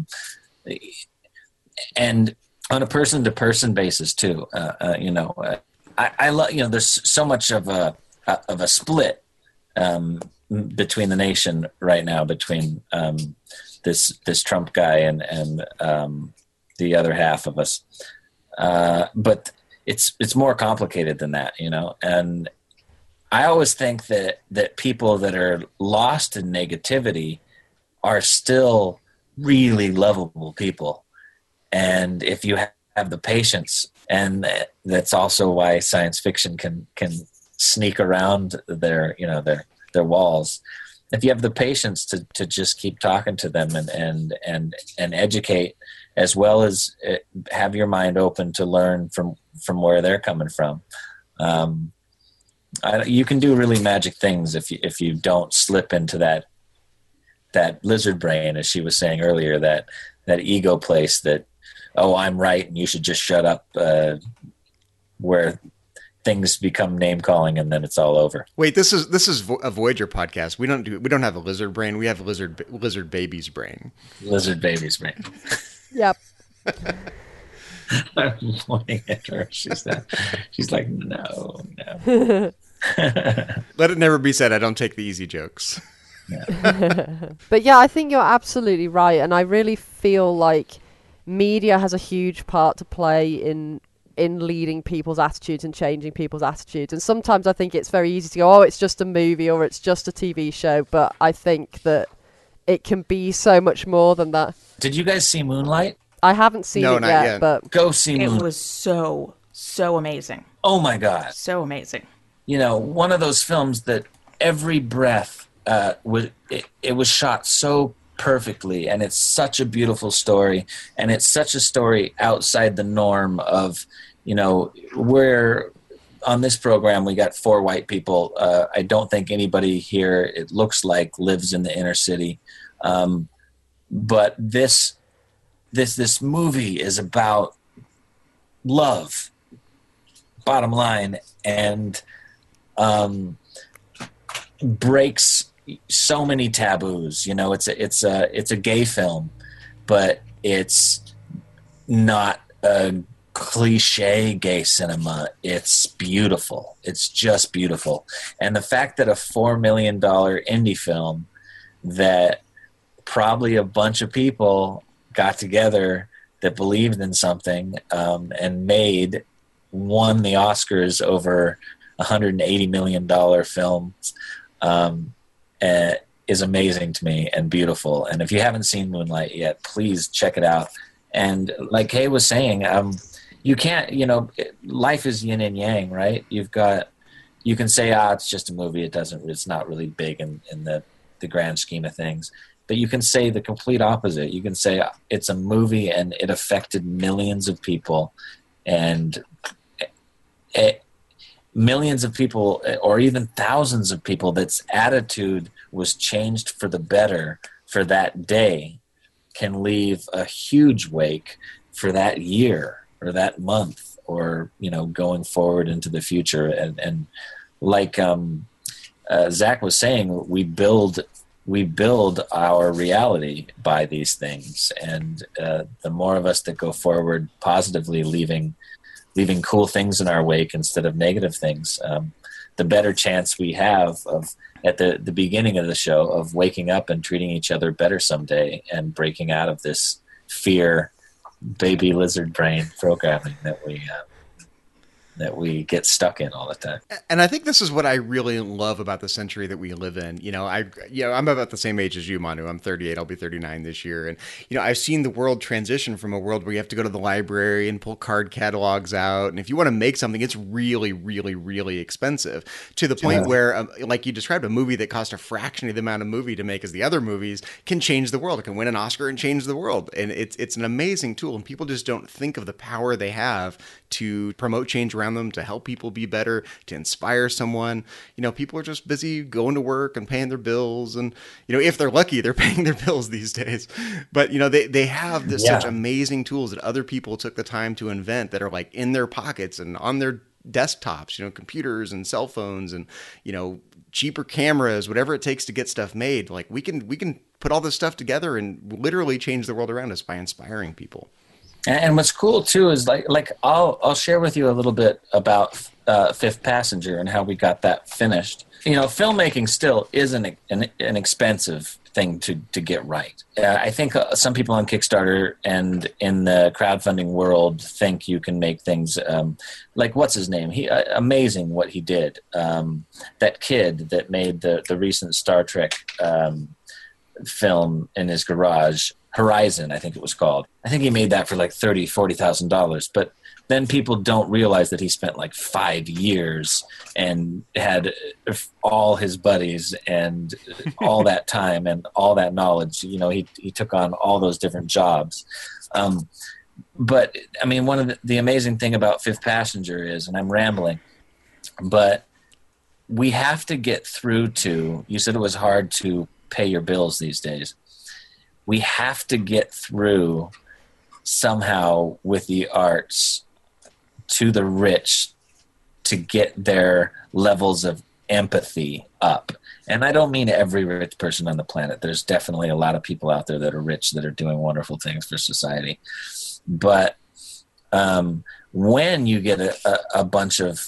B: and on a person-to-person basis too. I love. There's so much of a split between the nation right now, between this Trump guy and the other half of us. But it's more complicated than that, and I always think that people that are lost in negativity are still really lovable people. And if you have the patience, and that's also why science fiction can sneak around their walls. If you have the patience to just keep talking to them and educate, as well as have your mind open to learn from where they're coming from, you can do really magic things if you don't slip into that lizard brain, as she was saying earlier, that ego place that, oh, I'm right and you should just shut up, where things become name calling and then it's all over.
F: Wait, this is a Voyager podcast. We don't have a lizard brain. We have a lizard baby's brain.
B: Lizard baby's brain.
G: Yep.
B: I'm pointing at her. She's like, no.
F: Let it never be said I don't take the easy jokes.
B: Yeah.
G: But yeah, I think you're absolutely right, and I really feel like media has a huge part to play in leading people's attitudes and changing people's attitudes. And sometimes I think it's very easy to go, oh, it's just a movie or it's just a TV show, but I think that it can be so much more than that.
B: Did you guys see Moonlight?
G: I haven't seen
F: No,
G: it
F: not
G: yet,
F: yet.
G: but
B: Go see
E: It
B: Moon.
E: was so amazing.
B: Oh my God.
E: So amazing.
B: You know, one of those films that every breath it was shot so perfectly, and it's such a beautiful story, and it's such a story outside the norm of, you know, where on this program we got 4 white people. I don't think anybody here, it looks like, lives in the inner city, but this movie is about love, bottom line, and breaks so many taboos. You know, it's a gay film, but it's not a cliche gay cinema. It's beautiful. It's just beautiful. And the fact that a $4 million indie film that probably a bunch of people got together that believed in something and won the Oscars over $180 million films is amazing to me and beautiful. And if you haven't seen Moonlight yet, please check it out. And like Kay was saying, you can't, you know, life is yin and yang, right? You can say, it's just a movie. It's not really big in the grand scheme of things. But you can say the complete opposite. You can say it's a movie and it affected millions of people, and millions of people, or even thousands of people, that's attitude was changed for the better for that day, can leave a huge wake for that year or that month, or, you know, going forward into the future. And like Zach was saying, we build our reality by these things, and the more of us that go forward positively, leaving cool things in our wake instead of negative things, the better chance we have of, at the beginning of the show, of waking up and treating each other better someday, and breaking out of this fear baby lizard brain programming that we get stuck in all the time.
F: And I think this is what I really love about the century that we live in. You know, I'm about the same age as you, Manu. I'm 38. I'll be 39 this year. And, you know, I've seen the world transition from a world where you have to go to the library and pull card catalogs out. And if you want to make something, it's really, really, really expensive, to the point where, like you described, a movie that cost a fraction of the amount of movie to make as the other movies can change the world. It can win an Oscar and change the world. And it's an amazing tool. And people just don't think of the power they have to promote change around them, to help people be better, to inspire someone. You know, people are just busy going to work and paying their bills, and, you know, if they're lucky, they're paying their bills these days. But, you know, they have such amazing tools that other people took the time to invent, that are like in their pockets and on their desktops, you know, computers and cell phones and, you know, cheaper cameras, whatever it takes to get stuff made. Like, we can put all this stuff together and literally change the world around us by inspiring people.
B: And what's cool too is like I'll share with you a little bit about Fifth Passenger and how we got that finished. You know, filmmaking still is an expensive thing to get right. I think some people on Kickstarter and in the crowdfunding world think you can make things like, what's his name? Amazing what he did. That kid that made the recent Star Trek film in his garage, Horizon, I think it was called. I think he made that for like $40,000. But then people don't realize that he spent like 5 years and had all his buddies and all that time and all that knowledge. You know, he took on all those different jobs. But I mean, one of the amazing thing about Fifth Passenger is, and I'm rambling, but we have to get through to, you said it was hard to pay your bills these days. We have to get through somehow with the arts to the rich to get their levels of empathy up. And I don't mean every rich person on the planet. There's definitely a lot of people out there that are rich that are doing wonderful things for society. But when you get a bunch of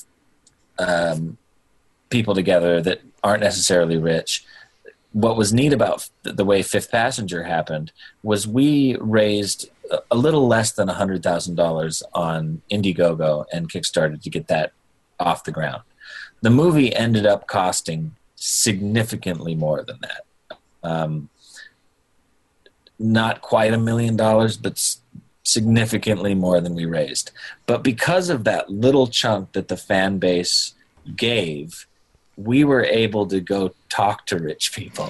B: people together that aren't necessarily rich, what was neat about the way Fifth Passenger happened was we raised a little less than $100,000 on Indiegogo and Kickstarter to get that off the ground. The movie ended up costing significantly more than that. Not quite $1 million, but significantly more than we raised. But because of that little chunk that the fan base gave, we were able to go talk to rich people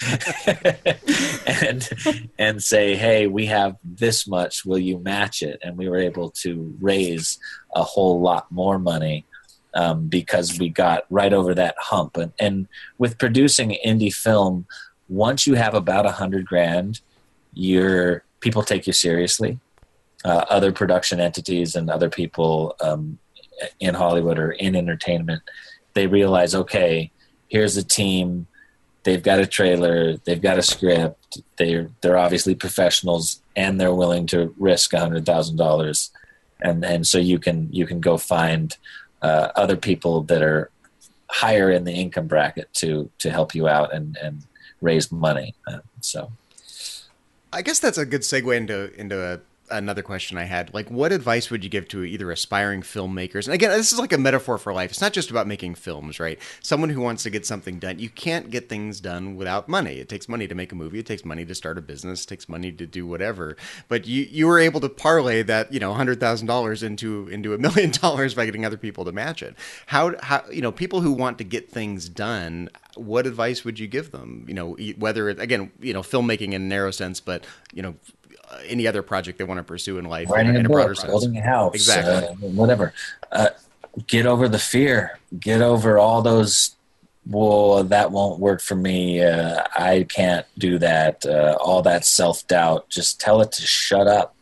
B: and say, hey, we have this much, will you match it? And we were able to raise a whole lot more money because we got right over that hump. And with producing indie film, once you have about $100,000, people take you seriously. Other production entities and other people in Hollywood or in entertainment, they realize, okay, here's a team. They've got a trailer. They've got a script. They're obviously professionals, and they're willing to risk $100,000. And so you can go find other people that are higher in the income bracket to help you out and raise money. So
F: I guess that's a good segue into another question I had. Like, what advice would you give to either aspiring filmmakers? And again, this is like a metaphor for life. It's not just about making films, right? Someone who wants to get something done, you can't get things done without money. It takes money to make a movie. It takes money to start a business. It takes money to do whatever. But you were able to parlay that, $100,000 into $1 million by getting other people to match it. How people who want to get things done, what advice would you give them? Whether it, again, filmmaking in a narrow sense, but any other project they want to pursue in life,
B: writing
F: in
B: a
F: a broader
B: book,
F: sense.
B: building a house,
F: Exactly.
B: whatever. Get over the fear. Get over all those. Well, that won't work for me. I can't do that. All that self-doubt. Just tell it to shut up.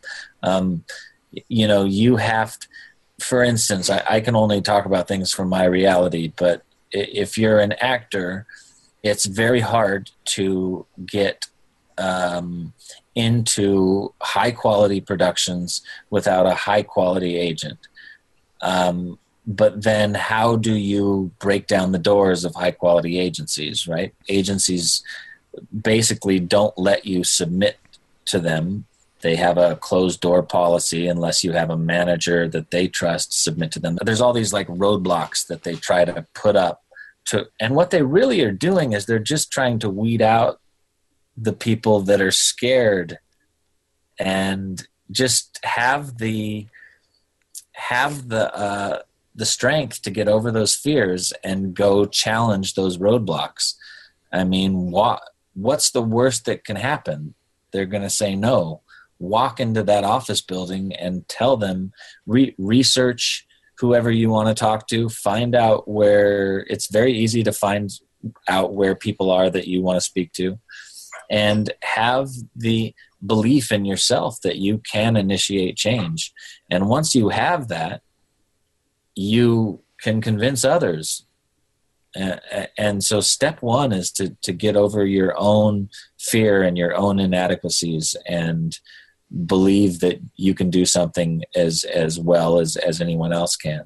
B: You have to, for instance, I can only talk about things from my reality, but if you're an actor, it's very hard to get into high quality productions without a high quality agent. But then how do you break down the doors of high quality agencies, right? Agencies basically don't let you submit to them. They have a closed door policy unless you have a manager that they trust submit to them. There's all these like roadblocks that they try to put up and what they really are doing is they're just trying to weed out the people that are scared and just have the strength to get over those fears and go challenge those roadblocks. I mean, what's the worst that can happen? They're going to say no. Walk into that office building and tell them, research whoever you want to talk to, find out where it's very easy to find out where people are that you want to speak to, and have the belief in yourself that you can initiate change. And once you have that, you can convince others. And so step one is to get over your own fear and your own inadequacies and believe that you can do something as well as anyone else can.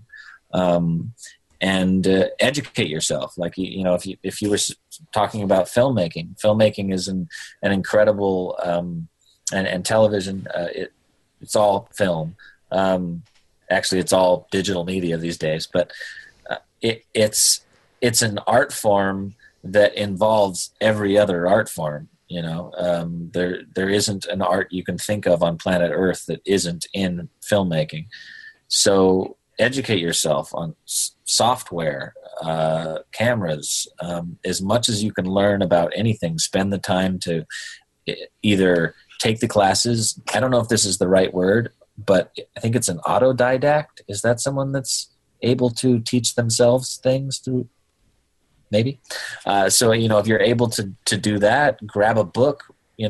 B: And educate yourself. Like, if you were talking about filmmaking is an incredible, and television, it's all film. Actually, it's all digital media these days, but it's an art form that involves every other art form. There isn't an art you can think of on planet Earth that isn't in filmmaking. So educate yourself on software, cameras, as much as you can learn about anything. Spend the time to either take the classes. I don't know if this is the right word, but I think it's an autodidact. Is that someone that's able to teach themselves things through? Maybe. So, if you're able to do that, grab a book,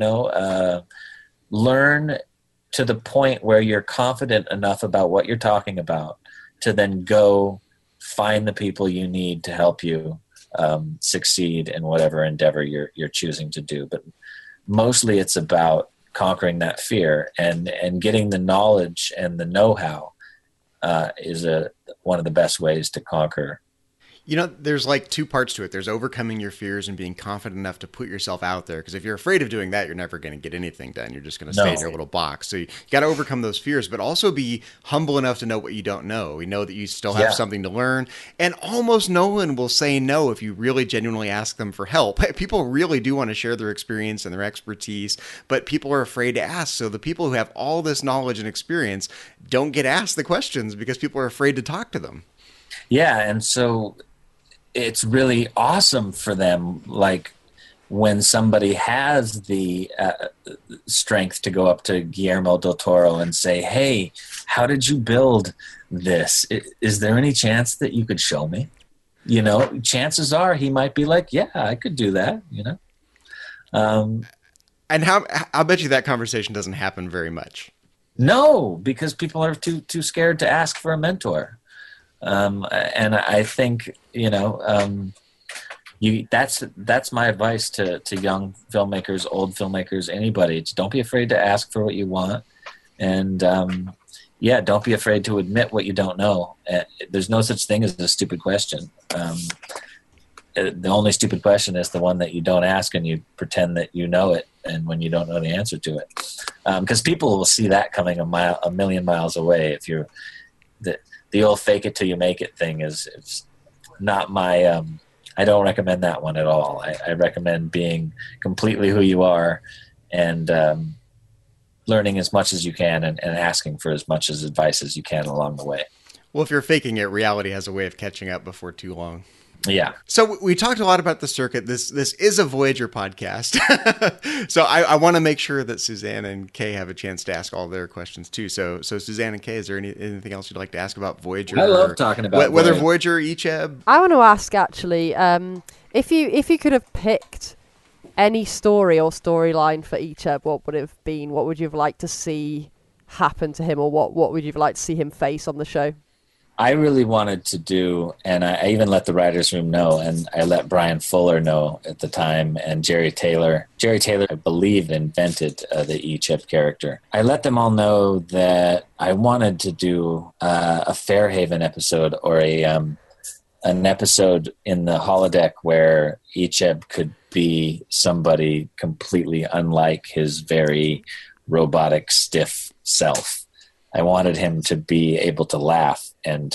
B: learn to the point where you're confident enough about what you're talking about to then go find the people you need to help you succeed in whatever endeavor you're choosing to do. But mostly it's about conquering that fear and getting the knowledge and the know-how is one of the best ways to conquer.
F: You know, there's like two parts to it. There's overcoming your fears and being confident enough to put yourself out there. Because if you're afraid of doing that, you're never going to get anything done. You're just going to stay in your little box. So you got to overcome those fears, but also be humble enough to know what you don't know. We know that you still have something to learn. And almost no one will say no if you really genuinely ask them for help. People really do want to share their experience and their expertise, but people are afraid to ask. So the people who have all this knowledge and experience don't get asked the questions because people are afraid to talk to them.
B: Yeah, and so it's really awesome for them, like when somebody has the strength to go up to Guillermo del Toro and say, hey, how did you build this? Is there any chance that you could show me? You know, chances are he might be like, yeah, I could do that, you know?
F: And I'll bet you that conversation doesn't happen very much.
B: No, because people are too scared to ask for a mentor. And I think, you know, that's my advice to young filmmakers, old filmmakers, anybody. Don't be afraid to ask for what you want. And, don't be afraid to admit what you don't know. There's no such thing as a stupid question. The only stupid question is the one that you don't ask and you pretend that you know it, and when you don't know the answer to it. Because people will see that coming a million miles away. If you're the old fake it till you make it thing is not my I don't recommend that one at all. I recommend being completely who you are and learning as much as you can and asking for as much as advice as you can along the way.
F: Well, if you're faking it, reality has a way of catching up before too long.
B: Yeah.
F: So we talked a lot about the circuit. This is a Voyager podcast. So I want to make sure that Suzanne and Kay have a chance to ask all their questions too. So Suzanne and Kay, is there anything else you'd like to ask about Voyager?
B: I love talking about
F: whether Voyager, Icheb.
G: I want to ask actually, if you could have picked any story or storyline for Icheb, what would it have been? What would you have liked to see happen to him, or what would you have liked to see him face on the show?
B: I really wanted to do, and I even let the writers' room know, and I let Brian Fuller know at the time, and Jerry Taylor. Jerry Taylor, I believe, invented the Icheb character. I let them all know that I wanted to do a Fairhaven episode, or an episode in the holodeck where Icheb could be somebody completely unlike his very robotic, stiff self. I wanted him to be able to laugh and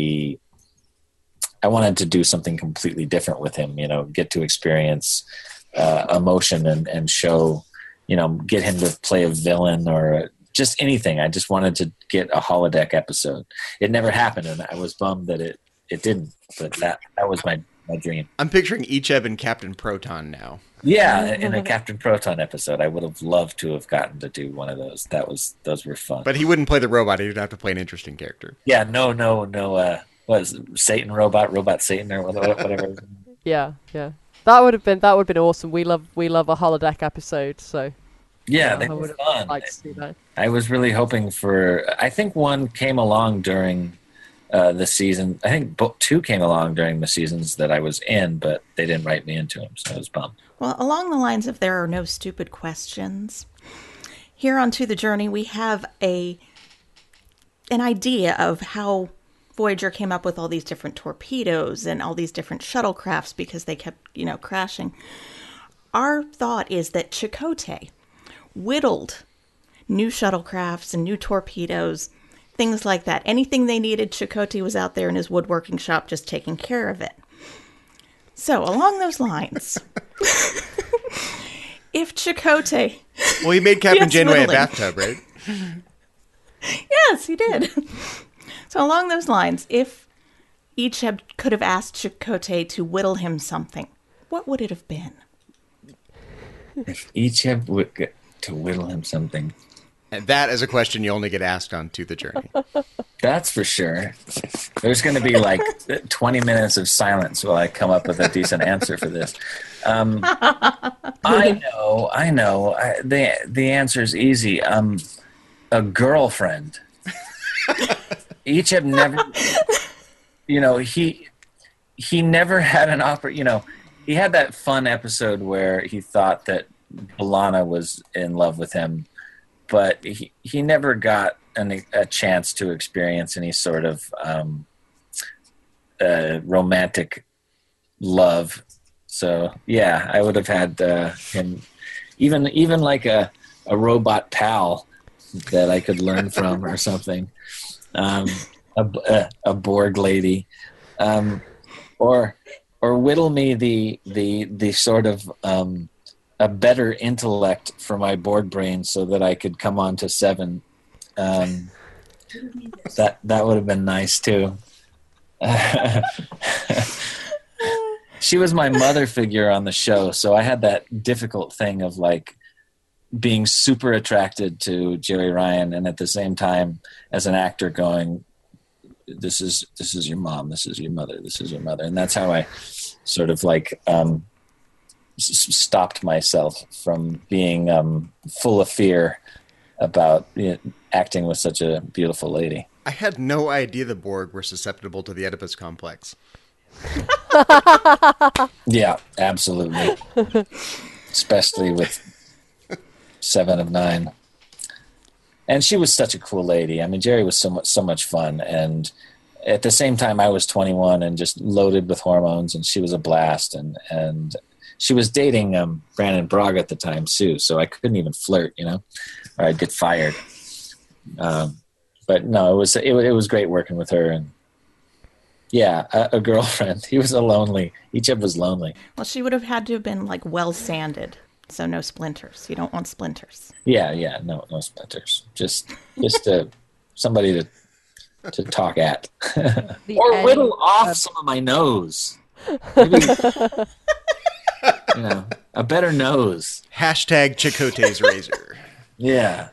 B: I wanted to do something completely different with him, you know, get to experience emotion and show, you know, get him to play a villain or just anything. I just wanted to get a holodeck episode. It never happened, and I was bummed that it didn't, but that was my dream.
F: I'm picturing Icheb and Captain Proton now.
B: Yeah, in a Captain Proton episode, I would have loved to have gotten to do one of those. Those were fun.
F: But he wouldn't play the robot. He'd have to play an interesting character.
B: Yeah, no. What is it, Satan robot Satan or whatever.
G: Yeah. That would have been awesome. We love a holodeck episode, so
B: yeah, they were fun.
G: Like to see that.
B: I was really hoping for. I think one came along during the season. I think book 2 came along during the seasons that I was in, but they didn't write me into them, so I was bummed.
E: Well, along the lines of there are no stupid questions, here on To the Journey, we have an idea of how Voyager came up with all these different torpedoes and all these different shuttlecrafts because they kept, crashing. Our thought is that Chakotay whittled new shuttlecrafts and new torpedoes, things like that. Anything they needed, Chakotay was out there in his woodworking shop just taking care of it. So, along those lines, if Chakotay...
F: Well, he made Captain Janeway a bathtub, right?
E: Yes, he did. So, along those lines, if Icheb could have asked Chakotay to whittle him something, what would it have been?
B: If Icheb would get to whittle him something...
F: And that is a question you only get asked on To the Journey.
B: That's for sure. There's going to be like 20 minutes of silence while I come up with a decent answer for this. I know. The answer is easy. A girlfriend. Icheb never, he never had an he had that fun episode where he thought that B'Elanna was in love with him, but he never got a chance to experience any sort of romantic love. So yeah, I would have had him, even like a robot pal that I could learn from or something, a Borg lady, or whittle me the sort of a better intellect for my Borg brain so that I could come on to 7. That would have been nice too. She was my mother figure on the show, so I had that difficult thing of like being super attracted to Jeri Ryan, and at the same time, as an actor, going, "This is your mom. This is your mother. This is your mother," and that's how I sort of like stopped myself from being full of fear about acting with such a beautiful lady.
F: I had no idea the Borg were susceptible to the Oedipus complex.
B: Yeah, absolutely. Especially with 7 of 9. And she was such a cool lady. I mean, Jeri was so much fun. And at the same time, I was 21 and just loaded with hormones, and she was a blast. And she was dating Brandon Braga at the time, too. So I couldn't even flirt, or I'd get fired. But no, it was great working with her. And yeah, a girlfriend. He was Icheb was lonely.
E: Well, she would have had to have been like well sanded, so no splinters. You don't want splinters.
B: Yeah, no splinters. Just somebody to talk at, or whittle off some of my nose. Maybe, a better nose.
F: Hashtag Chakotay's razor.
B: Yeah,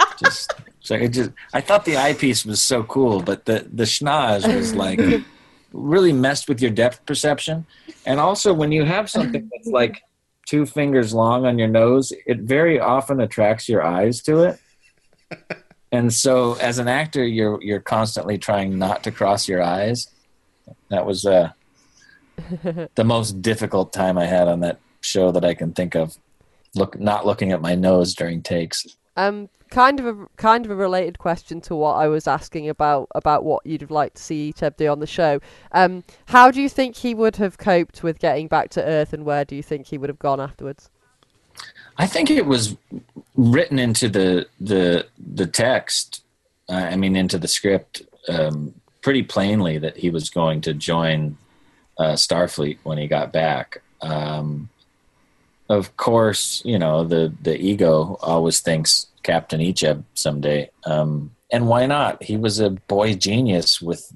B: I thought the eyepiece was so cool, but the schnoz was like really messed with your depth perception. And also, when you have something that's like 2 fingers long on your nose, it very often attracts your eyes to it. And so, as an actor, you're constantly trying not to cross your eyes. That was the most difficult time I had on that show that I can think of. Not looking at my nose during takes.
G: Kind of a related question to what I was asking about what you'd have liked to see Icheb do on the show. How do you think he would have coped with getting back to Earth, and where do you think he would have gone afterwards?
B: I think it was written into the text. Into the script, pretty plainly that he was going to join Starfleet when he got back. Of course, the ego always thinks Captain Icheb someday. And why not? He was a boy genius with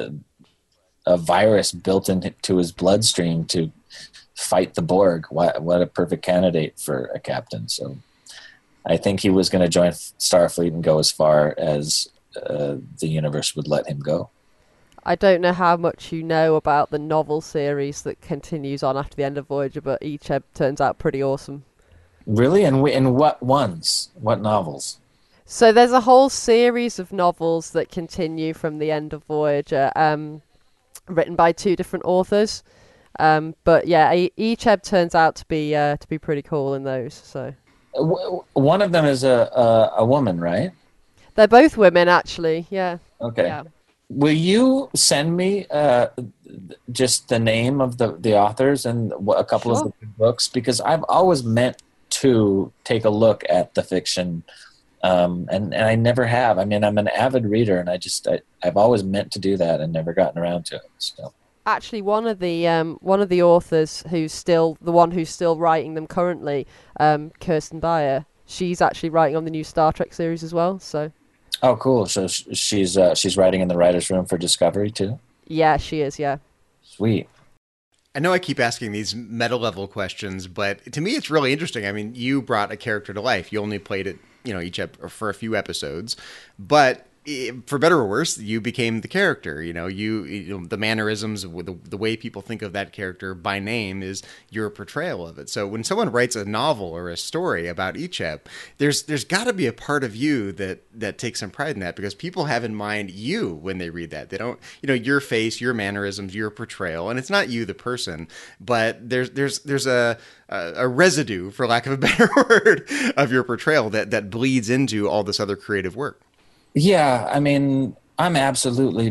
B: a virus built into his bloodstream to fight the Borg. What a perfect candidate for a captain. So I think he was going to join Starfleet and go as far as the universe would let him go.
G: I don't know how much you know about the novel series that continues on after the end of Voyager, but Icheb turns out pretty awesome.
B: Really? And what ones? What novels?
G: So there's a whole series of novels that continue from the end of Voyager, written by 2 different authors. But yeah, Icheb turns out to be pretty cool in those. So
B: one of them is a woman, right?
G: They're both women, actually. Yeah.
B: Okay.
G: Yeah.
B: Will you send me just the name of the authors and a couple of the books? Because I've always meant to take a look at the fiction, and I never have. I mean, I'm an avid reader, and I've always meant to do that and never gotten around to it. So.
G: Actually, one of the authors who's still writing them currently, Kirsten Beyer, she's actually writing on the new Star Trek series as well. So.
B: Oh, cool! So she's writing in the writers' room for Discovery too.
G: Yeah, she is. Yeah.
B: Sweet.
F: I know I keep asking these meta-level questions, but to me it's really interesting. I mean, you brought a character to life. You only played it, for a few episodes, but for better or worse, you became the character. The mannerisms, the way people think of that character by name is your portrayal of it. So when someone writes a novel or a story about Icheb, there's got to be a part of you that takes some pride in that, because people have in mind you when they read that. They don't, your face, your mannerisms, your portrayal, and it's not you, the person, but there's a residue, for lack of a better word, of your portrayal that bleeds into all this other creative work.
B: Yeah, I mean, I'm absolutely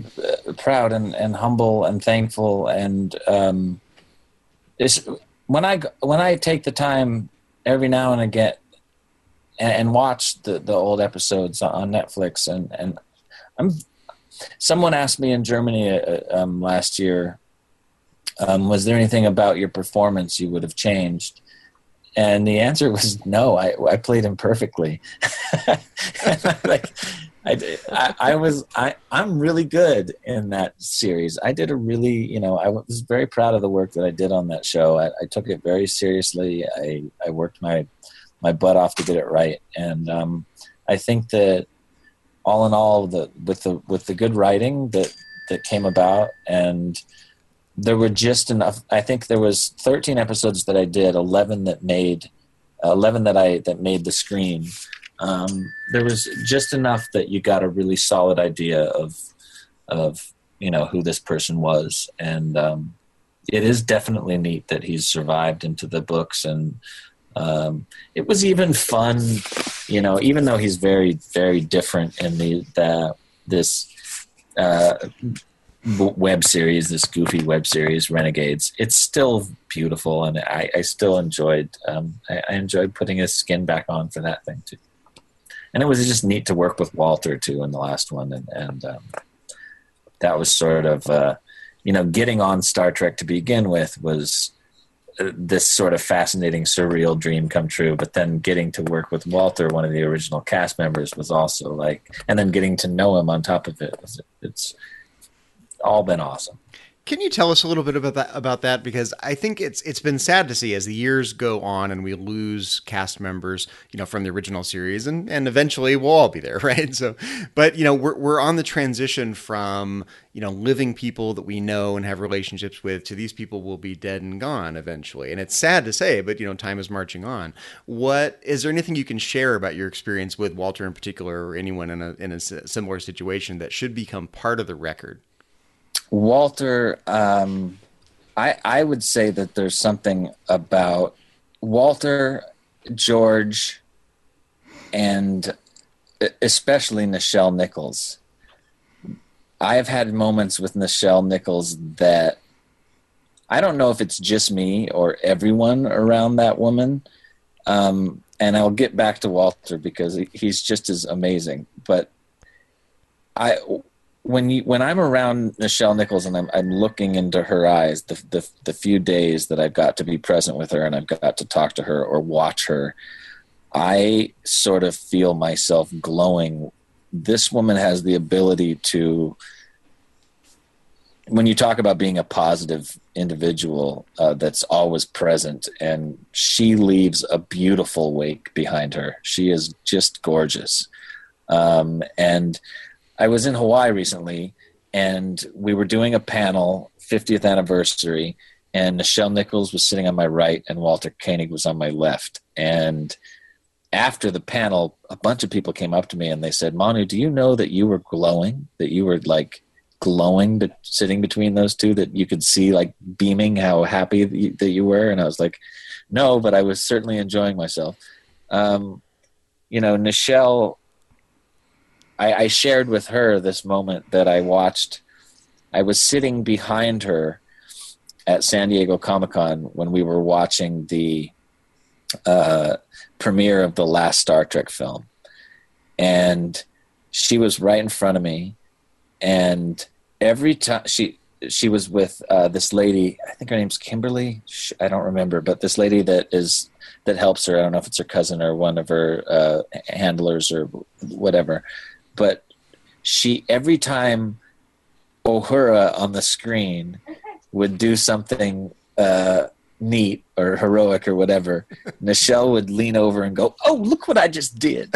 B: proud and humble and thankful, and it's when I take the time every now and again and watch the old episodes on Netflix, and someone asked me in Germany last year, was there anything about your performance you would have changed? And the answer was no. I played him perfectly. I'm really good in that series. I did a really, I was very proud of the work that I did on that show. I took it very seriously. I worked my butt off to get it right. And I think that all in all, with the good writing that came about, and there were just enough. I think there was 13 episodes that I did, 11 that made the screen. There was just enough that you got a really solid idea of who this person was, and it is definitely neat that he's survived into the books. And it was even fun, even though he's very, very different in this web series, this goofy web series, Renegades. It's still beautiful, and I still enjoyed. I enjoyed putting his skin back on for that thing too. And it was just neat to work with Walter too in the last one, and that was sort of getting on Star Trek to begin with was this sort of fascinating, surreal dream come true. But then getting to work with Walter, one of the original cast members, was also and then getting to know him on top of it, it's all been awesome.
F: Can you tell us a little bit about that? Because I think it's been sad to see as the years go on and we lose cast members, from the original series, and eventually we'll all be there, right? So, but we're on the transition from living people that we know and have relationships with to these people will be dead and gone eventually, and it's sad to say, but time is marching on. What is there anything you can share about your experience with Walter in particular, or anyone in a similar situation that should become part of the record?
B: Walter, I would say that there's something about Walter, George, and especially Nichelle Nichols. I've had moments with Nichelle Nichols that I don't know if it's just me or everyone around that woman. And I'll get back to Walter because he's just as amazing. But when I'm around Nichelle Nichols and I'm looking into her eyes, the few days that I've got to be present with her and I've got to talk to her or watch her, I sort of feel myself glowing. This woman has the ability to, when you talk about being a positive individual that's always present, and she leaves a beautiful wake behind her. She is just gorgeous. And I was in Hawaii recently, and we were doing a panel, 50th anniversary, and Nichelle Nichols was sitting on my right, and Walter Koenig was on my left. And after the panel, a bunch of people came up to me, and they said, "Manu, do you know that you were glowing, that you were glowing sitting between those two, that you could see beaming how happy that you were?" And I was like, "No, but I was certainly enjoying myself." Nichelle, I shared with her this moment that I watched. I was sitting behind her at San Diego Comic-Con when we were watching the premiere of the last Star Trek film. And she was right in front of me. And every time she was with this lady, I think her name's Kimberly. I don't remember, but this lady that helps her. I don't know if it's her cousin or one of her handlers or whatever. But every time Uhura on the screen would do something neat or heroic or whatever, Nichelle would lean over and go, "Oh, look what I just did."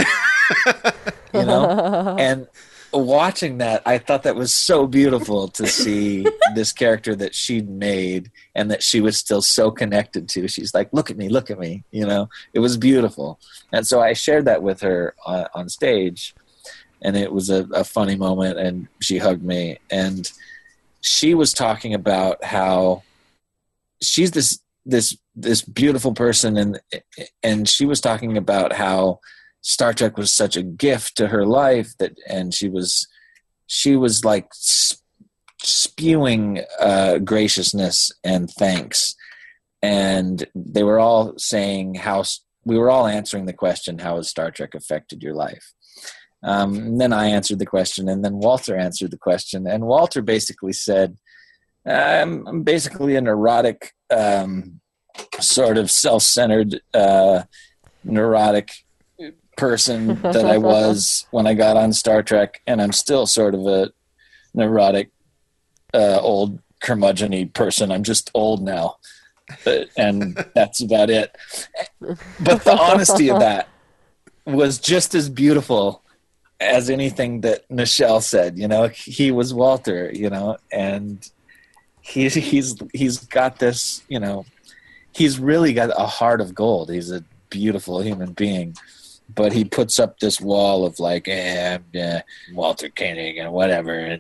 B: And watching that, I thought that was so beautiful to see this character that she'd made and that she was still so connected to. She's like, look at me. It was beautiful. And so I shared that with her on stage. And it was a funny moment, and she hugged me. And she was talking about how she's this beautiful person, and she was talking about how Star Trek was such a gift to her life and she was like spewing graciousness and thanks. And they were all saying we were all answering the question, how has Star Trek affected your life? And then I answered the question, and then Walter answered the question. And Walter basically said, I'm basically a neurotic, sort of self-centered, neurotic person that I was when I got on Star Trek, and I'm still sort of a neurotic, old curmudgeon-y person. I'm just old now, and that's about it. But the honesty of that was just as beautiful as anything that Nichelle said. You know, he was Walter, you know, and he's got this, you know, he's really got a heart of gold. He's a beautiful human being, but he puts up this wall of like, Walter Koenig and whatever.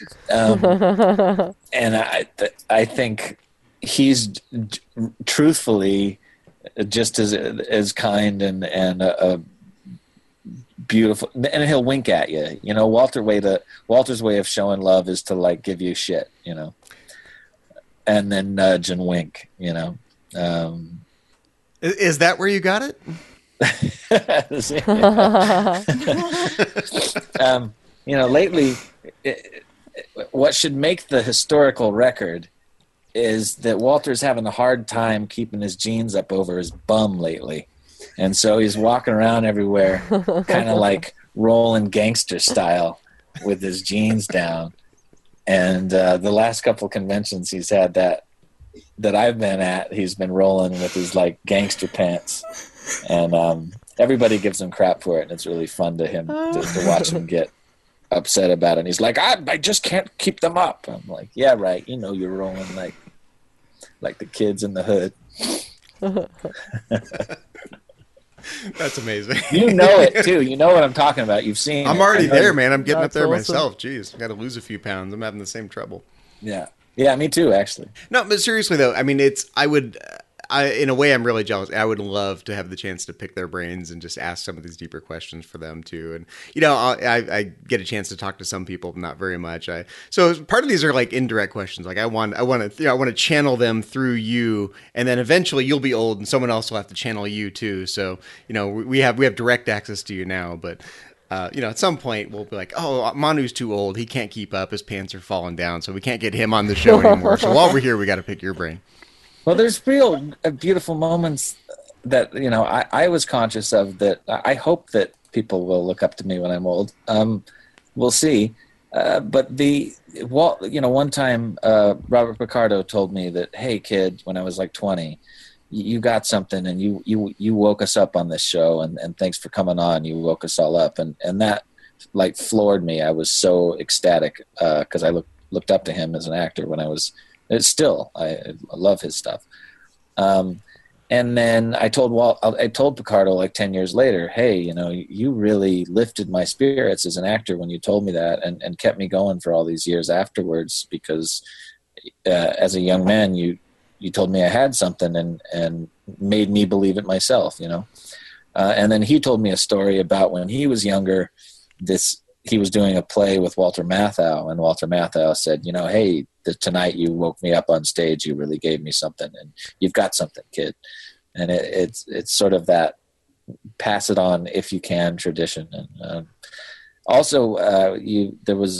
B: And I think he's truthfully just as kind and a beautiful, and he'll wink at you. You know, Walter's way of showing love is to like give you shit, you know, and then nudge and wink, you know.
F: Is that where you got it?
B: You know, lately, what should make the historical record is that Walter's having a hard time keeping his jeans up over his bum lately. And so he's walking around everywhere, kind of like rolling gangster style with his jeans down. And the last couple conventions he's had that I've been at, he's been rolling with his like gangster pants. And everybody gives him crap for it, and it's really fun to him to watch him get upset about it. And he's like, I just can't keep them up. I'm like, yeah, right. You know, you're rolling like the kids in the hood.
F: That's amazing.
B: You know it too. You know what I'm talking about. You've seen
F: I'm
B: it.
F: already there, man. I'm getting up
G: That's
F: there
G: awesome.
F: myself. Jeez, I got to lose a few pounds. I'm having the same trouble.
B: Yeah. Yeah, me too, actually.
F: No, but seriously though, I mean, in a way, I'm really jealous. I would love to have the chance to pick their brains and just ask some of these deeper questions for them too. And you know, I get a chance to talk to some people, not very much. So part of these are like indirect questions. Like I want to channel them through you, and then eventually you'll be old, and someone else will have to channel you too. So you know, we have direct access to you now, but. You know, at some point we'll be like, oh, Manu's too old. He can't keep up. His pants are falling down, so we can't get him on the show anymore. So while we're here, we got to pick your brain.
B: Well, there's real beautiful moments that, you know, I was conscious of that. I hope that people will look up to me when I'm old. We'll see. But one time Robert Picardo told me that, hey, kid, when I was like 20, you got something, and you woke us up on this show, and thanks for coming on. You woke us all up, and that like floored me. I was so ecstatic because I looked up to him as an actor when I was. I love his stuff. And then I told Picardo like 10 years later, hey, you know, you really lifted my spirits as an actor when you told me that, and kept me going for all these years afterwards, because as a young man, you told me I had something and made me believe it myself, you know? And then he told me a story about when he was younger, he was doing a play with Walter Matthau, and Walter Matthau said, you know, hey, tonight you woke me up on stage. You really gave me something, and you've got something, kid. And it's sort of that pass it on if you can tradition. And also there was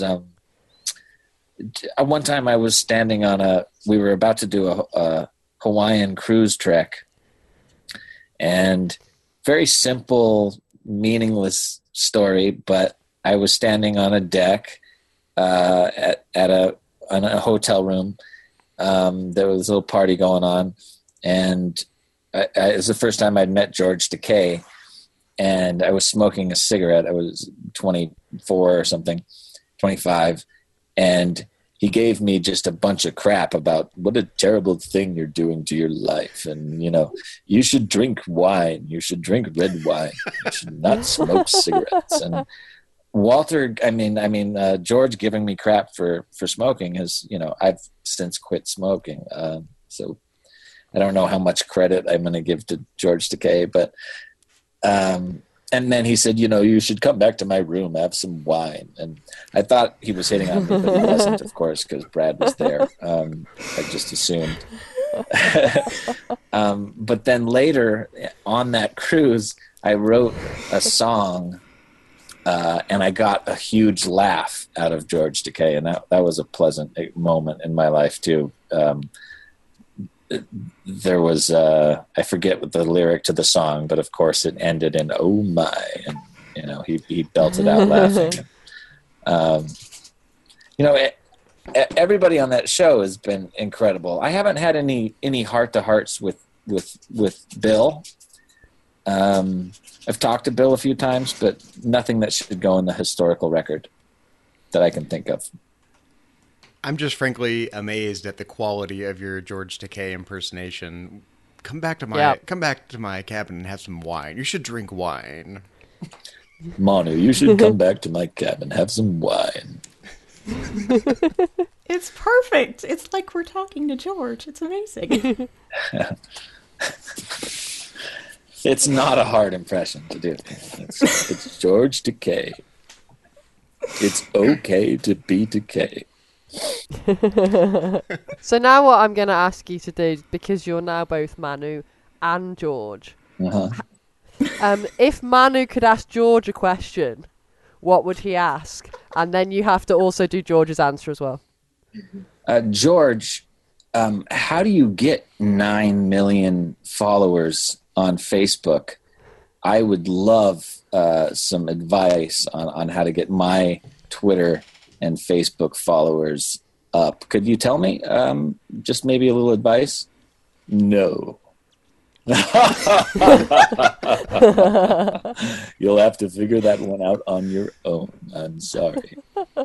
B: one time I was standing we were about to do a Hawaiian cruise trek, and very simple, meaningless story, but I was standing on a deck at a hotel room. There was a little party going on, and it was the first time I'd met George Takei, and I was smoking a cigarette. I was 24 or something, 25, and he gave me just a bunch of crap about what a terrible thing you're doing to your life. And, you know, you should drink wine. You should drink red wine. You should not smoke cigarettes. And Walter, George giving me crap for smoking is, you know, I've since quit smoking. So I don't know how much credit I'm going to give to George Takei, but And then he said, you should come back to my room, have some wine. And I thought he was hitting on me, but he wasn't, of course, because Brad was there. I just assumed. But then later on that cruise, I wrote a song, and I got a huge laugh out of George Takei, and that was a pleasant moment in my life too. There was I forget what the lyric to the song, but of course it ended in "Oh my," and he belted out laughing. Everybody on that show has been incredible. I haven't had any heart to hearts with Bill. I've talked to Bill a few times, but nothing that should go in the historical record that I can think of.
F: I'm just frankly amazed at the quality of your George Takei impersonation. Come back to my cabin and have some wine. You should drink wine.
B: Manu, you should come back to my cabin, have some wine.
E: It's perfect. It's like we're talking to George. It's amazing.
B: It's not a hard impression to do. It's George Takei. It's okay to be Takei.
G: So now what I'm going to ask you to do, because you're now both Manu and George, if Manu could ask George a question, what would he ask? And then you have to also do George's answer as well.
B: George, how do you get 9 million followers on Facebook? I would love some advice on how to get my Twitter and Facebook followers up. Could you tell me? Just maybe a little advice? No. You'll have to figure that one out on your own. I'm sorry.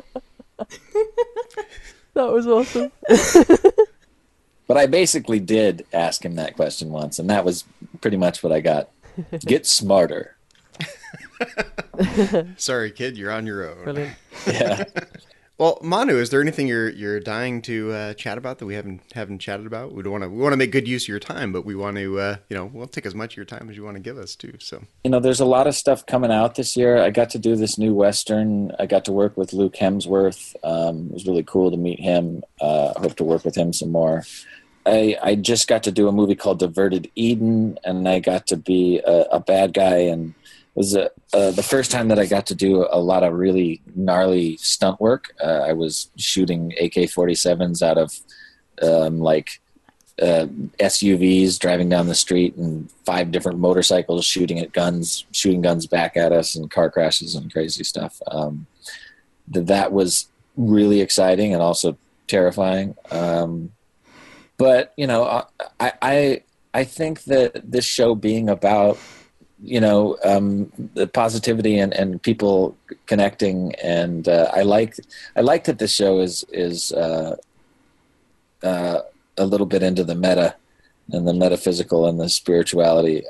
G: That was awesome.
B: But I basically did ask him that question once, and that was pretty much what I got. Get smarter.
F: Sorry, kid, you're on your own.
G: Brilliant.
B: Yeah.
F: Well, Manu, is there anything you're dying to chat about that we haven't chatted about? We want to make good use of your time, but we want to we'll take as much of your time as you want to give us too. So
B: there's a lot of stuff coming out this year. I got to do this new Western. I got to work with Luke Hemsworth. It was really cool to meet him. I hope to work with him some more. I just got to do a movie called Diverted Eden, and I got to be a bad guy, and it was the first time that I got to do a lot of really gnarly stunt work. I was shooting AK-47s out of SUVs driving down the street, and 5 different motorcycles shooting guns back at us, and car crashes and crazy stuff. That was really exciting and also terrifying. But I think that this show being about the positivity and people connecting, and I like that this show is a little bit into the meta and the metaphysical and the spirituality.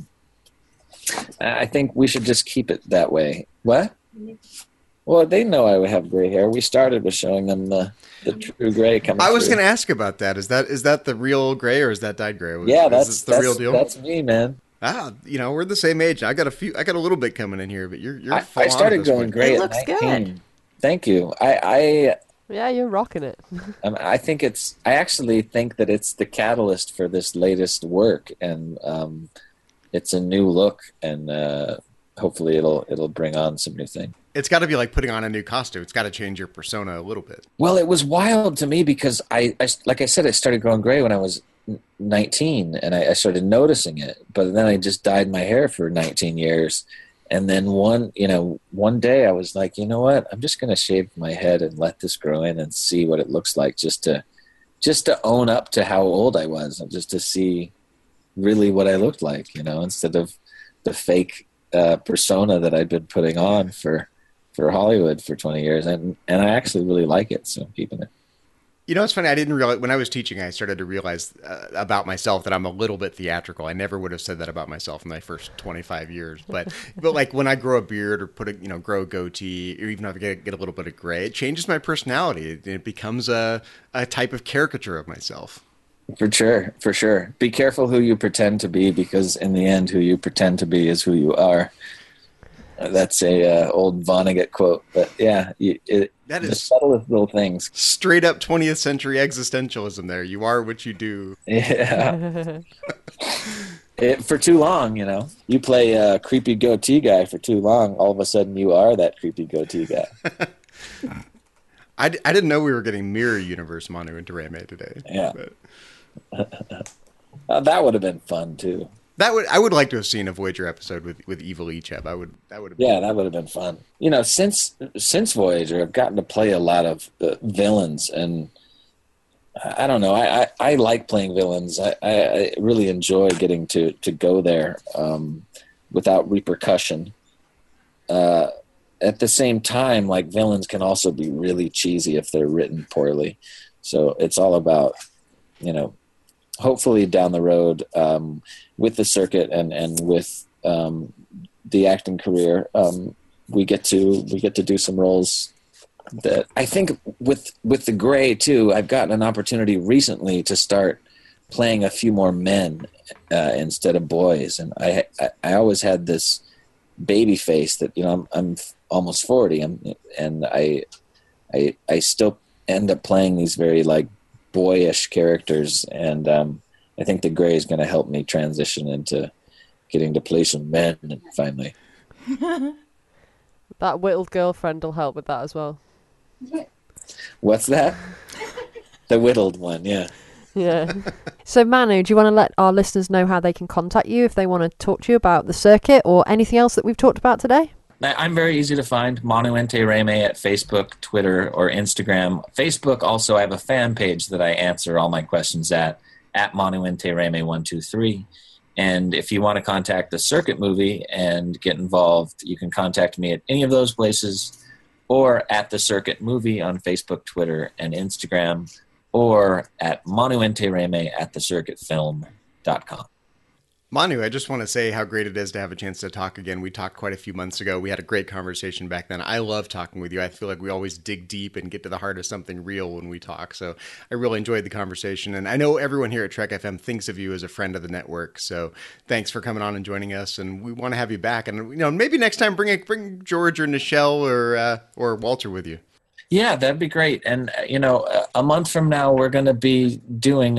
B: I think we should just keep it that way. What? Well, they know I have gray hair. We started with showing them the true gray coming
F: I was
B: through.
F: going to ask about that. Is that the real gray, or is that dyed gray?
B: Yeah,
F: that's the real deal.
B: That's me, man.
F: We're the same age. I got a little bit coming in here, but you're.
B: I started going gray at 19. Good. Thank you.
G: Yeah, you're rocking it.
B: I actually think that it's the catalyst for this latest work, and it's a new look, and hopefully it'll bring on some new thing.
F: It's got to be like putting on a new costume. It's got to change your persona a little bit.
B: Well, it was wild to me because I like I said, I started growing gray when I was 19, and I started noticing it. But then I just dyed my hair for 19 years. And then one day I was like, you know what? I'm just going to shave my head and let this grow in and see what it looks like, just to own up to how old I was, and just to see really what I looked like, instead of the fake persona that I'd been putting on for Hollywood for 20 years. And I actually really like it, so I'm keeping it.
F: It's funny. I didn't realize when I was teaching, I started to realize about myself that I'm a little bit theatrical. I never would have said that about myself in my first 25 years. But like when I grow a beard or grow a goatee, or even if I get a little bit of gray, it changes my personality. It becomes a type of caricature of myself.
B: For sure. Be careful who you pretend to be, because in the end, who you pretend to be is who you are. That's a old Vonnegut quote, but yeah,
F: That
B: the
F: is
B: subtlest little things.
F: straight up 20th century existentialism there. You are what you do.
B: Yeah. For too long, you play a creepy goatee guy for too long. All of a sudden, you are that creepy goatee guy.
F: I didn't know we were getting Mirror Universe Manu into Reme today.
B: Yeah.
F: But
B: That would have been fun too.
F: I would like to have seen a Voyager episode with Evil Icheb. That would have been.
B: Yeah, that would have been fun. Since Voyager, I've gotten to play a lot of villains, and I don't know. I like playing villains. I really enjoy getting to go there without repercussion. At the same time, like, villains can also be really cheesy if they're written poorly. So it's all about, hopefully down the road with the circuit and with the acting career, we get to do some roles that I think with the Gray too. I've gotten an opportunity recently to start playing a few more men instead of boys, and I always had this baby face that I'm almost 40, and I still end up playing these very like boyish characters, and I think the Gray is going to help me transition into getting to play some men finally.
G: That whittled girlfriend will help with that as well.
B: What's that? The whittled one, yeah.
G: Yeah. So Manu, do you want to let our listeners know how they can contact you if they want to talk to you about the circuit or anything else that we've talked about today?
B: I'm very easy to find. Monuente Reme at Facebook, Twitter, or Instagram. Facebook, also, I have a fan page that I answer all my questions at Monuente Reme 123. And if you want to contact the Circuit Movie and get involved, you can contact me at any of those places, or at the Circuit Movie on Facebook, Twitter, and Instagram, or at Monuente Reme at thecircuitfilm.com.
F: Manu, I just want to say how great it is to have a chance to talk again. We talked quite a few months ago. We had a great conversation back then. I love talking with you. I feel like we always dig deep and get to the heart of something real when we talk. So I really enjoyed the conversation. And I know everyone here at Trek FM thinks of you as a friend of the network. So thanks for coming on and joining us. And we want to have you back. And maybe next time bring George or Nichelle or Walter with you.
B: Yeah, that'd be great. And, a month from now, we're going to be doing,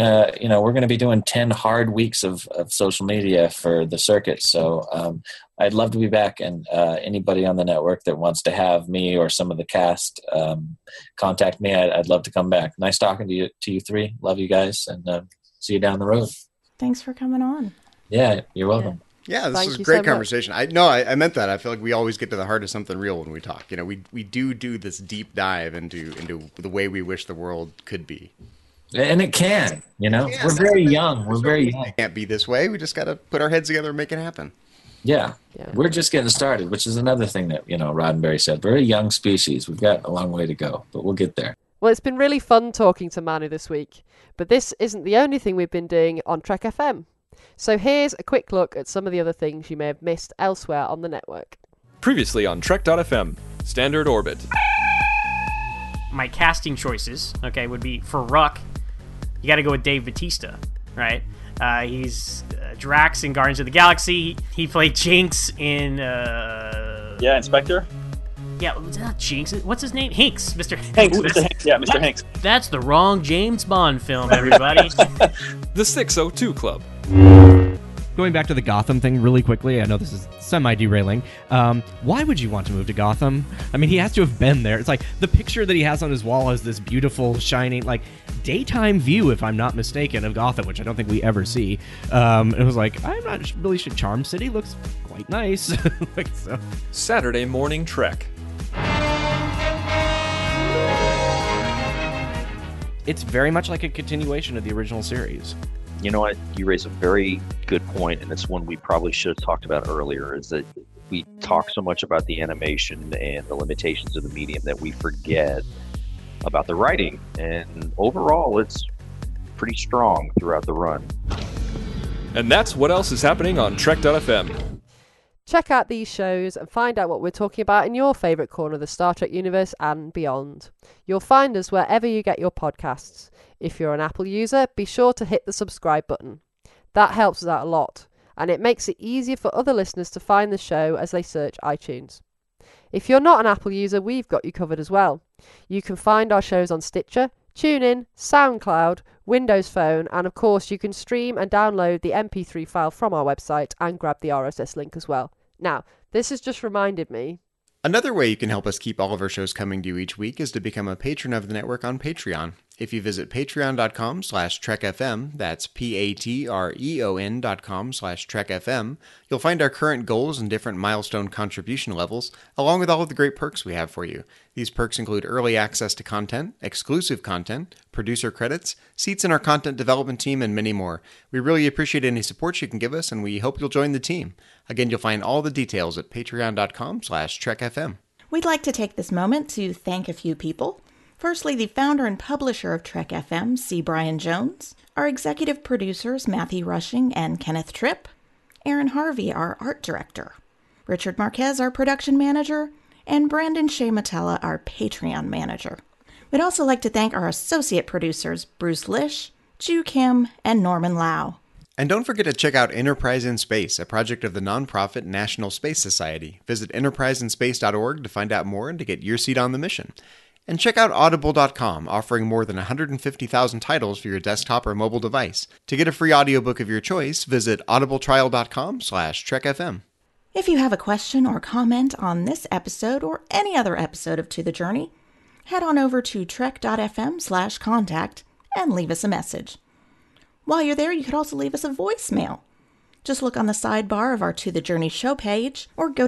B: 10 hard weeks of social media for the circuit. So I'd love to be back. And anybody on the network that wants to have me or some of the cast contact me, I'd love to come back. Nice talking to you three. Love you guys. And see you down the road.
E: Thanks for coming on.
B: Yeah, you're welcome.
F: Yeah, this
G: Thank
F: was a
G: you
F: great
G: so
F: conversation. I meant that. I feel like we always get to the heart of something real when we talk. We do this deep dive into the way we wish the world could be.
B: And it can, we're very young. We're very young.
F: It can't be this way. We just got to put our heads together and make it happen.
B: Yeah. We're just getting started, which is another thing that, Roddenberry said. We're a young species. We've got a long way to go, but we'll get there.
G: Well, it's been really fun talking to Manu this week, but this isn't the only thing we've been doing on Trek FM. So here's a quick look at some of the other things you may have missed elsewhere on the network.
H: Previously on Trek.fm, Standard Orbit.
I: My casting choices, would be for Ruck, you got to go with Dave Bautista, right? He's Drax in Guardians of the Galaxy. He played Jinx in...
J: Inspector?
I: Yeah, not Jinx. What's his name? Hinks. Mr.
J: Hanks. Mr. Hanks. Yeah, Mr. Hanks.
I: That's the wrong James Bond film, everybody.
H: The 602 Club.
K: Going back to the Gotham thing really quickly, I know this is semi-derailing. Why would you want to move to Gotham? I mean, he has to have been there. It's like the picture that he has on his wall has this beautiful, shining, like, daytime view, if I'm not mistaken, of Gotham, which I don't think we ever see. It was like, I'm not really sure. Charm City looks quite nice. So.
H: Saturday Morning Trek.
K: It's very much like a continuation of the original series.
J: You know what? You raise a very good point, and it's one we probably should have talked about earlier, is that we talk so much about the animation and the limitations of the medium that we forget about the writing. And overall, it's pretty strong throughout the run.
H: And that's what else is happening on Trek.fm.
G: Check out these shows and find out what we're talking about in your favourite corner of the Star Trek universe and beyond. You'll find us wherever you get your podcasts. If you're an Apple user, be sure to hit the subscribe button. That helps us out a lot. and it makes it easier for other listeners to find the show as they search iTunes. If you're not an Apple user, we've got you covered as well. You can find our shows on Stitcher, TuneIn, SoundCloud, Windows Phone, and of course you can stream and download the MP3 file from our website and grab the RSS link as well. Now, this has just reminded me.
F: Another way you can help us keep all of our shows coming to you each week is to become a patron of the network on Patreon. If you visit patreon.com/trekfm, that's patreon.com/trekfm, you'll find our current goals and different milestone contribution levels, along with all of the great perks we have for you. These perks include early access to content, exclusive content, producer credits, seats in our content development team, and many more. We really appreciate any support you can give us, and we hope you'll join the team. Again, you'll find all the details at patreon.com/trekfm.
E: We'd like to take this moment to thank a few people. Firstly, the founder and publisher of Trek FM, C. Brian Jones, our executive producers, Matthew Rushing and Kenneth Tripp, Aaron Harvey, our art director, Richard Marquez, our production manager, and Brandon Shea Matella, our Patreon manager. We'd also like to thank our associate producers, Bruce Lish, Ju Kim, and Norman Lau.
F: And don't forget to check out Enterprise in Space, a project of the nonprofit National Space Society. Visit enterpriseinspace.org to find out more and to get your seat on the mission. And check out Audible.com, offering more than 150,000 titles for your desktop or mobile device. To get a free audiobook of your choice, visit audibletrial.com/trekfm.
E: If you have a question or comment on this episode or any other episode of To the Journey, head on over to trek.fm/contact and leave us a message. While you're there, you could also leave us a voicemail. Just look on the sidebar of our To the Journey show page or go to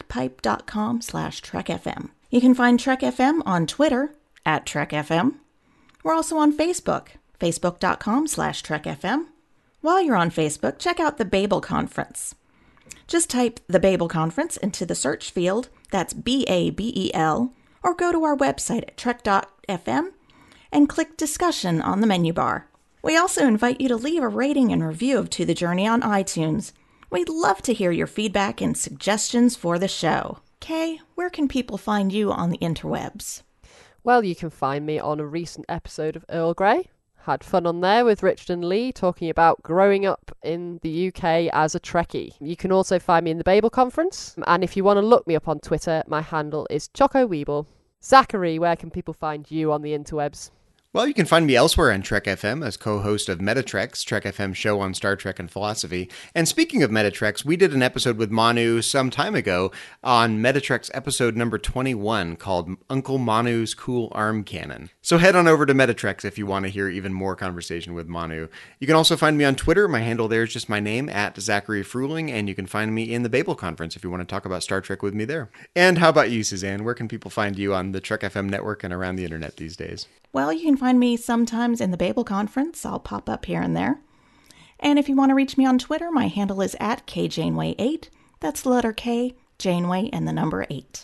E: speakpipe.com/trekfm. You can find Trek FM on Twitter @TrekFM. We're also on Facebook, facebook.com/TrekFM. While you're on Facebook, check out the Babel Conference. Just type the Babel Conference into the search field, that's BABEL, or go to our website at trek.fm and click Discussion on the menu bar. We also invite you to leave a rating and review of To the Journey on iTunes. We'd love to hear your feedback and suggestions for the show. Kay, where can people find you on the interwebs?
G: Well, you can find me on a recent episode of Earl Grey. Had fun on there with Richard and Lee talking about growing up in the UK as a Trekkie. You can also find me in the Babel Conference. And if you want to look me up on Twitter, my handle is Choco Weeble. Zachary, where can people find you on the interwebs?
F: Well, you can find me elsewhere on Trek FM as co-host of Metatreks, Trek FM show on Star Trek and philosophy. And speaking of Metatreks, we did an episode with Manu some time ago on Metatreks episode number 21 called Uncle Manu's Cool Arm Cannon. So head on over to Metatreks if you want to hear even more conversation with Manu. You can also find me on Twitter. My handle there is just my name, @Zachary Fruling, and you can find me in the Babel Conference if you want to talk about Star Trek with me there. And how about you, Suzanne? Where can people find you on the Trek FM network and around the internet these days?
E: Well, you can find me sometimes in the Babel Conference. I'll pop up here and there. And if you want to reach me on Twitter, my handle is @KJaneway8. That's the letter K, Janeway, and the number 8.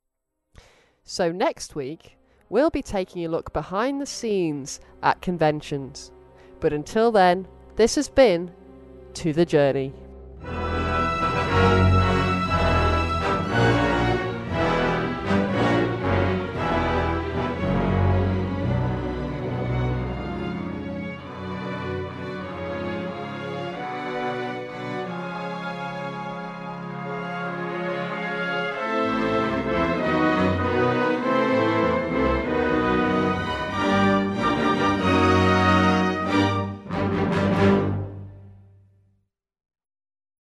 G: So next week, we'll be taking a look behind the scenes at conventions. But until then, this has been To the Journey.